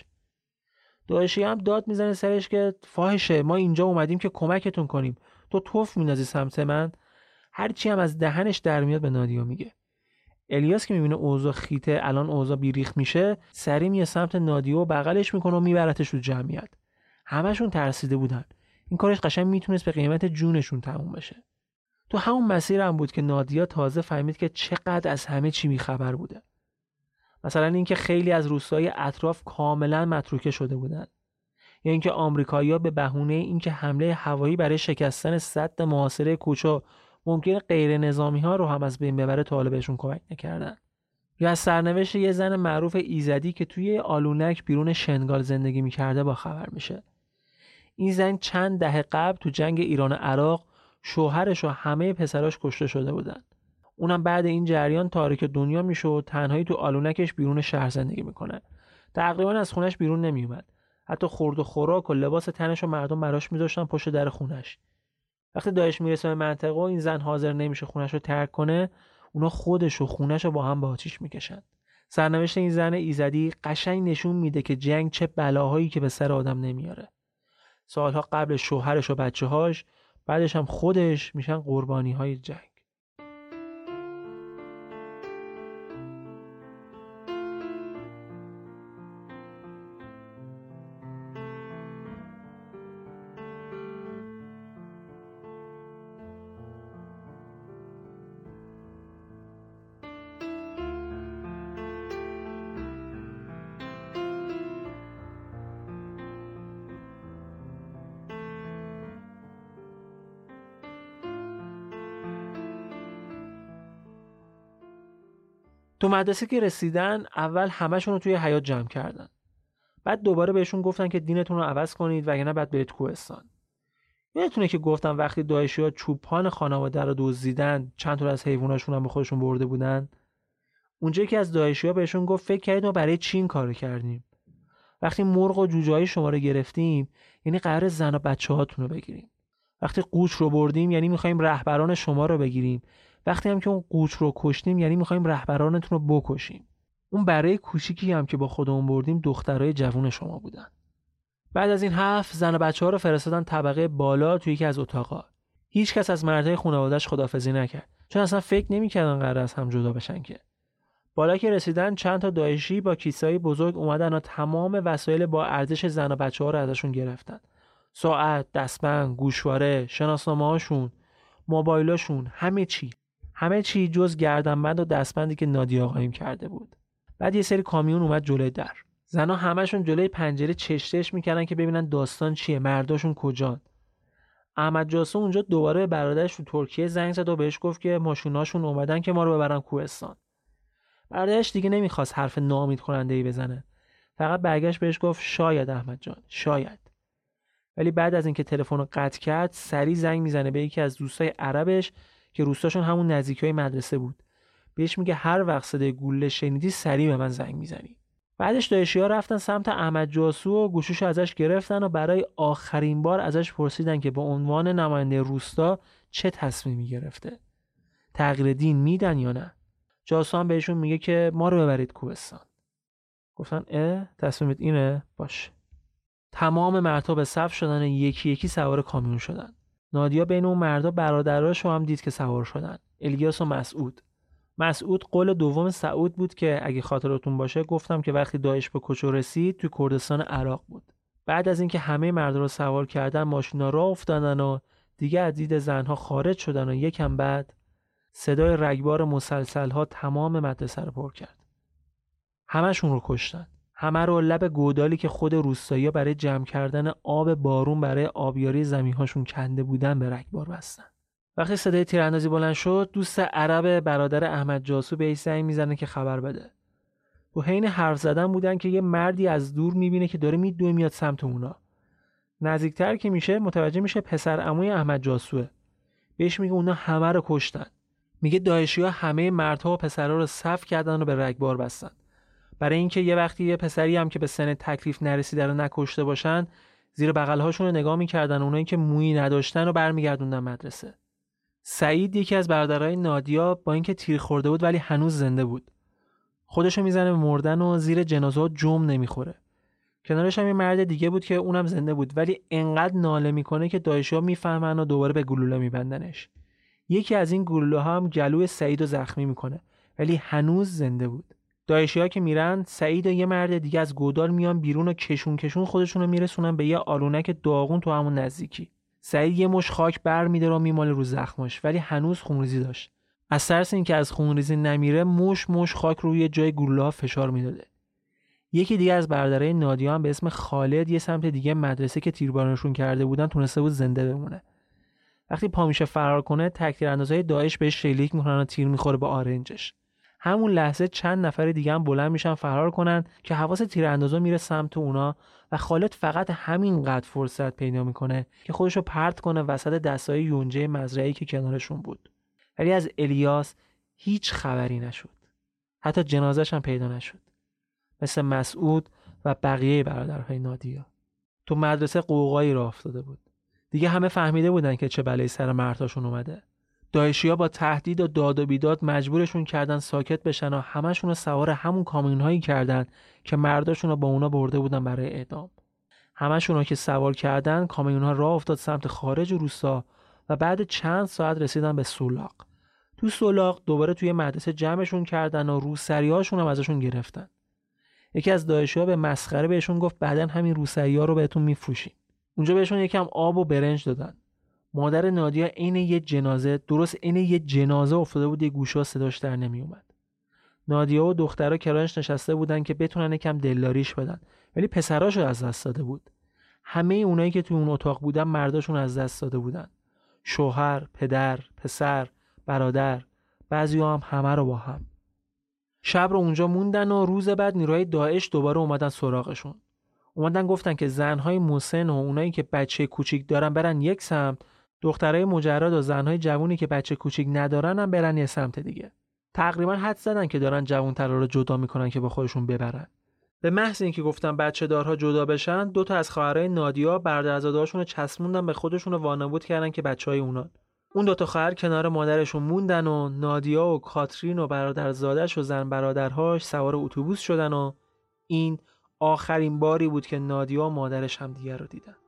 داعشی هم داد میزنه سرش که فاحشه، ما اینجا اومدیم که کمکتون کنیم، تو توف میندازی سمت من. هرچی هم از دهنش در میاد به نادیا میگه. الیاس که میبینه اوضاع خیته، الان اوضاع بیریخت میشه، سری میاد سمت نادیا و بغلش میکنه و میبرتش رو جمعیت. همشون ترسیده بودن. این کارش قشنگ میتونست به قیمت جونشون تموم بشه. تو همون مسیر هم بود که نادیا تازه فهمید که چقدر از همه چی بیخبر بوده. مثلا اینکه خیلی از روستاهای اطراف کاملا متروکه شده بودن، یا اینکه آمریکایی‌ها به بهونه اینکه حمله هوایی برای شکستن سد محاصره کوچو ممکنه غیر نظامی‌ها رو هم از بین ببره تا حالا بهشون کمک نکردن. یا از سرنوشت یه زن معروف ایزدی که توی آلونک بیرون شنگال زندگی می‌کرده با خبر میشه. این زن چند دهه قبل تو جنگ ایران و عراق شوهرش و همه پسراش کشته شده بودن. اونم بعد این جریان تارک دنیا میشه و تنهایی تو آلونکش بیرون شهر زندگی میکنه. تقریبا از خونش بیرون نمیومد. حتی خورد و خوراک و لباس تنش و مردم براش میذاشتن پشت در خونش. وقتی داعش میرسه به منطقه و این زن حاضر نمیشه خونش رو ترک کنه، اونا خودش و خونش رو با هم به آتیش میکشن. سرنوشت این زن ایزدی قشنگ نشون میده که جنگ چه بلاهایی که به سر آدم نمیاره. سالها قبل شوهرش و بچه‌هاش، بعدش هم خودش میشن قربانی‌های جنگ. تو مدرسه که رسیدن اول همشون رو توی حیاط جمع کردن. بعد دوباره بهشون گفتن که دینتون رو عوض کنید وگرنه بعد برید کوهستان. یادتونه که گفتم وقتی داعشی‌ها چوپان خانواده رو دزدیدن چند تا از حیواناشون هم به خودشون برده بودن؟ اونجایی که از داعشی‌ها بهشون گفت فکر کردید ما برای چی این کارو کردیم؟ وقتی مرغ و جوجه‌های شما رو گرفتیم یعنی قرار زن و بچه‌هاتون رو بگیریم. وقتی قوچ رو بردیم یعنی می‌خوایم رهبران شما رو بگیریم. وقتی هم که اون قوچ رو کشتیم یعنی می‌خوایم رهبرانتون رو بکشیم. اون برای کوچیکی هم که با خودمون بردیم دخترای جوون شما بودن. بعد از این حرف زن و بچه‌ها رو فرستادن طبقه بالا توی یکی از اتاق‌ها. هیچ کس از مردای خانواده‌اش خداحافظی نکرد، چون اصلا فکر نمی‌کردن قرار از هم جدا بشن که. بالا که رسیدن چند تا داعشی با کیسه‌های بزرگ اومدن و تمام وسایل با ارزش زن و بچه‌ها رو ازشون گرفتن. ساعت، دستبند، گوشواره، شناسنامه‌هاشون، موبایلاشون، همه چی جز گردنبند و دستبندی که نادیا قایم کرده بود. بعد یه سری کامیون اومد جلوی در. زنا همشون جلوی پنجره چشتش میکردن که ببینن داستان چیه، مرداشون کجان. احمد جاسو اونجا دوباره به برادرش تو ترکیه زنگ زد و بهش گفت که ماشیناشون اومدن که ما رو ببرن کوهستان. برادرش دیگه نمیخواست حرف ناامید کننده‌ای بزنه. فقط برگشت بهش گفت شاید احمد جان، شاید. ولی بعد از اینکه تلفن رو قطع کرد، سریع زنگ میزنه به یکی از دوستای عربش که روستاشون همون نزدیکای مدرسه بود. بهش میگه هر وقت صدای گلوله شنیدی سریع به من زنگ میزنی. بعدش داعشی‌ها رفتن سمت احمد جاسو و گوشیشو ازش گرفتن و برای آخرین بار ازش پرسیدن که به عنوان نماینده روستا چه تصمیمی گرفته. تغییر دین میدن یا نه؟ جاسو هم بهشون میگه که ما رو ببرید کوهستان. گفتن تصمیمت اینه؟ باشه. تمام مردها به صف شدن و یکی یکی سوار کامیون شدن. نادیا بین اون مردا برادراشو هم دید که سوار شدن. الیاس و مسعود قول دوم سعود بود که اگه خاطرتون باشه گفتم که وقتی داعش به کوچو رسید توی کردستان عراق بود. بعد از اینکه همه مردا رو سوار کردن ماشینا راه افتادن و دیگه از دید زنها خارج شدن و یکم بعد صدای رگبار مسلسل‌ها تمام مدرسه رو پر کرد. همشون رو کشتن. همه رو لب گودالی که خود روستایی‌ها برای جمع کردن آب بارون برای آبیاری زمین‌هاشون کنده بودن به رگبار بستن. وقتی صدای تیراندازی بلند شد، دوست عرب برادر احمد جاسو بهش زنگ میزنه که خبر بده. تو حین حرف زدن بودن که یه مردی از دور میبینه که داره میدوه میاد سمت اونا. نزدیکتر که میشه متوجه میشه پسر عموی احمد جاسوه. بهش میگه اونا همه رو کشتن. میگه داعشی‌ها همه مردها و پسرها رو صف کردن و به رگبار بستن. برای اینکه یه وقتی یه پسری هم که به سن تکلیف نرسیده رو نکشته باشن، زیر بغل‌هاشون رو نگاه می‌کردن، اونایی که مویی نداشتن رو برمیگردوندن مدرسه. سعید یکی از برادرای نادیا با اینکه تیر خورده بود ولی هنوز زنده بود. خودشو میزنه به مردن و زیر جنازه‌ها جم نمیخوره. کنارش هم یه مرد دیگه بود که اونم زنده بود ولی انقدر ناله میکنه که داعشی‌ها میفهمن و دوباره به گلوله میبندنش. یکی از این گلوله‌ها هم گلوی سعیدو زخمی میکنه ولی هنوز زنده بود. داعشی‌ها که میرن سعید و یه مرد دیگه از گودال میان بیرون و کشون خودشونو میرسونن به یه آلونک داغون تو همون نزدیکی. سعید یه مش خاک برمی‌داره و میماله رو زخمش ولی هنوز خونریزی داشت. از ترس اینکه از خونریزی نمیره مش خاک روی جای گلوله‌ها فشار میداده. یکی دیگه از برادرای نادیا هم به اسم خالد یه سمت دیگه مدرسه که تیربارونشون کرده بودن تونسته بود زنده بمونه. وقتی پا میشه فرار کنه تک‌تیراندازای داعش بهش شلیک میکنن و تیر میخوره به آرنجش. همون لحظه چند نفر دیگه هم بلند میشن فرار کنن که حواس تیراندازا میره سمت اونا و خالد فقط همینقدر فرصت پیدا میکنه که خودشو پرت کنه وسط دستای یونجه مزرعه‌ای که کنارشون بود. ولی از الیاس هیچ خبری نشد. حتی جنازه‌ش هم پیدا نشد. مثل مسعود و بقیه برادرهای نادیا. تو مدرسه قوقایی راه افتاده بود. دیگه همه فهمیده بودن که چه بلایی سر مرداشون اومده. داعشی‌ها با تهدید و داد و بیداد مجبورشون کردن ساکت بشن و همشون رو سوار همون کامیون‌هایی کردن که مرداشون رو با اونا برده بودن برای اعدام. همشون رو که سوار کردن کامیون‌ها راه افتاد سمت خارج روستا و بعد چند ساعت رسیدن به سولاق. تو سولاق دوباره توی مدرسه جمعشون کردن و روسری‌هاشون هم ازشون گرفتن. یکی از داعشی‌ها به مسخره بهشون گفت بعدن همین روسری‌ها رو بهتون میفروشیم. اونجا بهشون یکم آب و برنج دادن. مادر نادیا عین یه جنازه افتاده بود، یه گوشه‌ها صداش در نمی اومد. نادیا و دخترها کنارش نشسته بودن که بتونن یکم دلداریش بدن ولی پسراشو از دست داده بود. همه اونایی که تو اون اتاق بودن مرداشون از دست داده بودن. شوهر، پدر، پسر، برادر، بعضی‌ها هم همه رو با هم. شب رو اونجا موندن و روز بعد نیروهای داعش دوباره اومدن سراغشون. اومدن گفتن که زنهای مسن و اونایی که بچه کوچیک دارن برن یک سمت، دخترای مجرد و زنهای جوونی که بچه کوچیک ندارن هم برن یه سمت دیگه. تقریبا حد زدن که دارن جوان‌ترا رو جدا میکنن که با خودشون ببرن. به محض اینکه گفتن بچه دارها جدا بشن، 2 تا از خواهرای نادیا برادرزاده‌هاشون رو چسبوندن به خودشون و وانمود کردن که بچهای اونان. اون 2 تا خواهر کنار مادرشون موندن و نادیا و کاترین و برادرزاده‌اش و زن برادرهاش سوار اتوبوس شدن و این آخرین باری بود که نادیا و مادرش هم دیگر رو دیدن.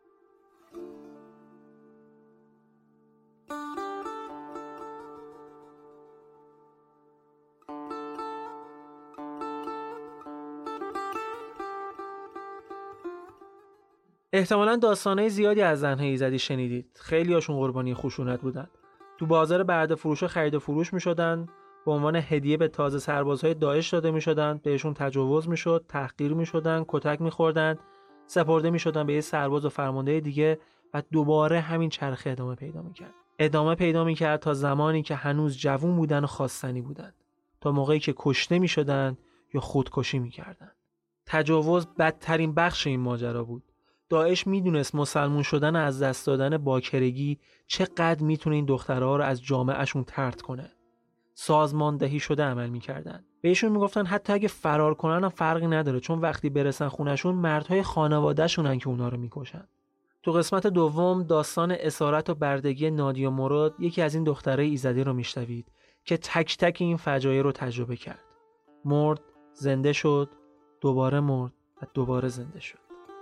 احتمالاً داستانهای زیادی از زنهای ایزدی شنیدید. خیلی هاشون قربانی خشونت بودن. تو بازار برده فروش و خرید و فروش می شدن، به عنوان هدیه به تازه سربازهای داعش داده می شدن، بهشون تجاوز می شد، تحقیر می شدن، کتک می خوردن، سپرده می شدن به یه سرباز و فرمانده دیگه و دوباره همین چرخه ادامه پیدا می کرد تا زمانی که هنوز جوون بودن و خواستنی بودن، تا موقعی که کشته می شدن یا خودکشی می کردن. تجاوز بدترین بخش این ماجرا بود. داعش میدونست مسلمون شدن از دست دادن باکرگی چقدر میتونه این دخترها رو از جامعهشون طرد کنه. سازماندهی شده عمل میکردن. بهشون میگفتن حتی اگه فرار کنن هم فرقی نداره، چون وقتی برسن خونشون مردهای خانواده‌شونن که اونا رو میکشن. تو قسمت دوم داستان اسارت و بردگی نادیا مراد، یکی از این دخترای ایزدی رو میشنوید که تک تک این فجایع رو تجربه کرد. مرد، زنده شد، دوباره مرد و دوباره زنده شد.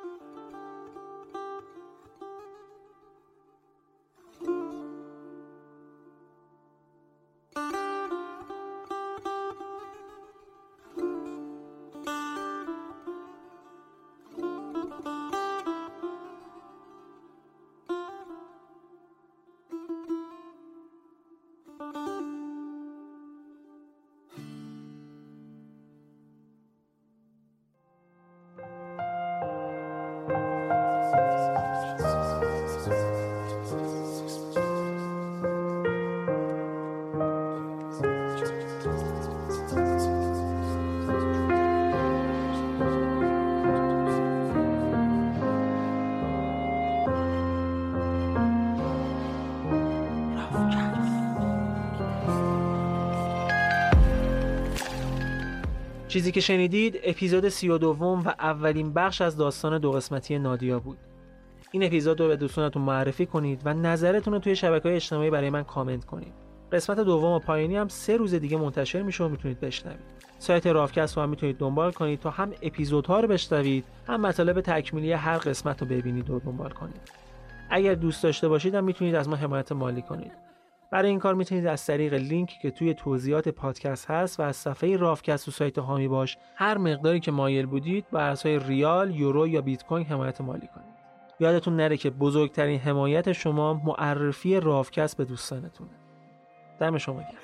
چیزی که شنیدید اپیزود 32 و اولین بخش از داستان 2 قسمتی نادیا بود. این اپیزود رو به دوستانتون معرفی کنید و نظرتون رو توی شبکه‌های اجتماعی برای من کامنت کنید. قسمت دوم و پایانی هم 3 روز دیگه منتشر میشه و میتونید بشنوید. سایت رافکست رو هم میتونید دنبال کنید تا هم اپیزودها رو بشنوید، هم مطالب تکمیلی هر قسمت رو ببینید و دنبال کنید. اگر دوست داشته باشید هم میتونید از ما حمایت مالی کنید. برای این کار میتونید از طریق لینکی که توی توضیحات پادکست هست و از صفحه رافکست و سایت هامی باش هر مقداری که مایل بودید بر اساس ریال، یورو یا بیت کوین حمایت مالی کنید. یادتون نره که بزرگترین حمایت شما معرفی رافکست به دوستانتونه. دم شما گرم.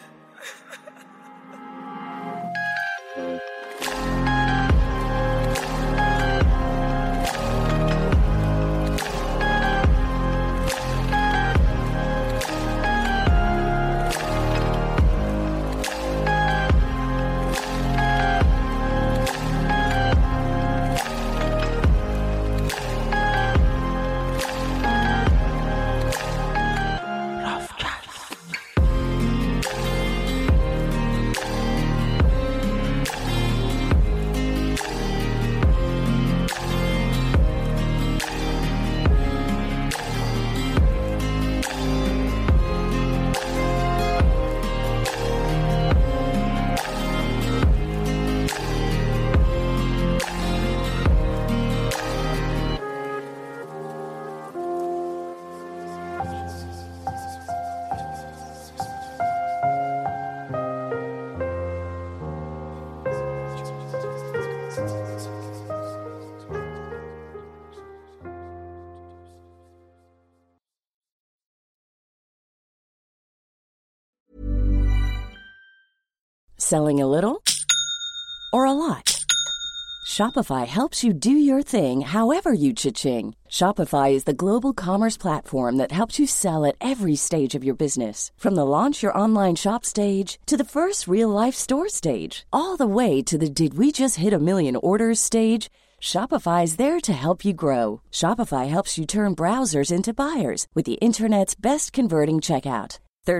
Selling a little or a lot? Shopify helps you do your thing however you cha-ching. Shopify is the global commerce platform that helps you sell at every stage of your business. From the launch your online shop stage to the first real-life store stage, all the way to the did we just hit a million orders stage. Shopify is there to help you grow. Shopify helps you turn browsers into buyers with the internet's best converting checkout.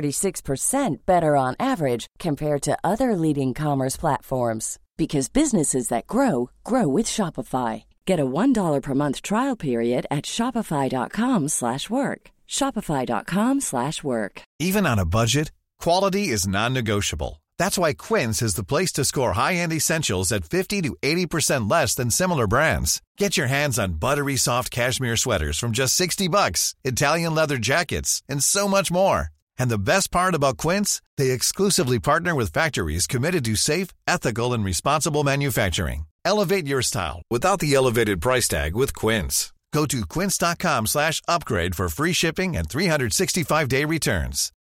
36% better on average compared to other leading commerce platforms. Because businesses that grow, grow with Shopify. Get a $1 per month trial period at shopify.com/work. Shopify.com/work. Even on a budget, quality is non-negotiable. That's why Quince is the place to score high-end essentials at 50 to 80% less than similar brands. Get your hands on buttery soft cashmere sweaters from just $60, Italian leather jackets, and so much more. And the best part about Quince, they exclusively partner with factories committed to safe, ethical, and responsible manufacturing. Elevate your style without the elevated price tag with Quince. Go to quince.com/upgrade for free shipping and 365-day returns.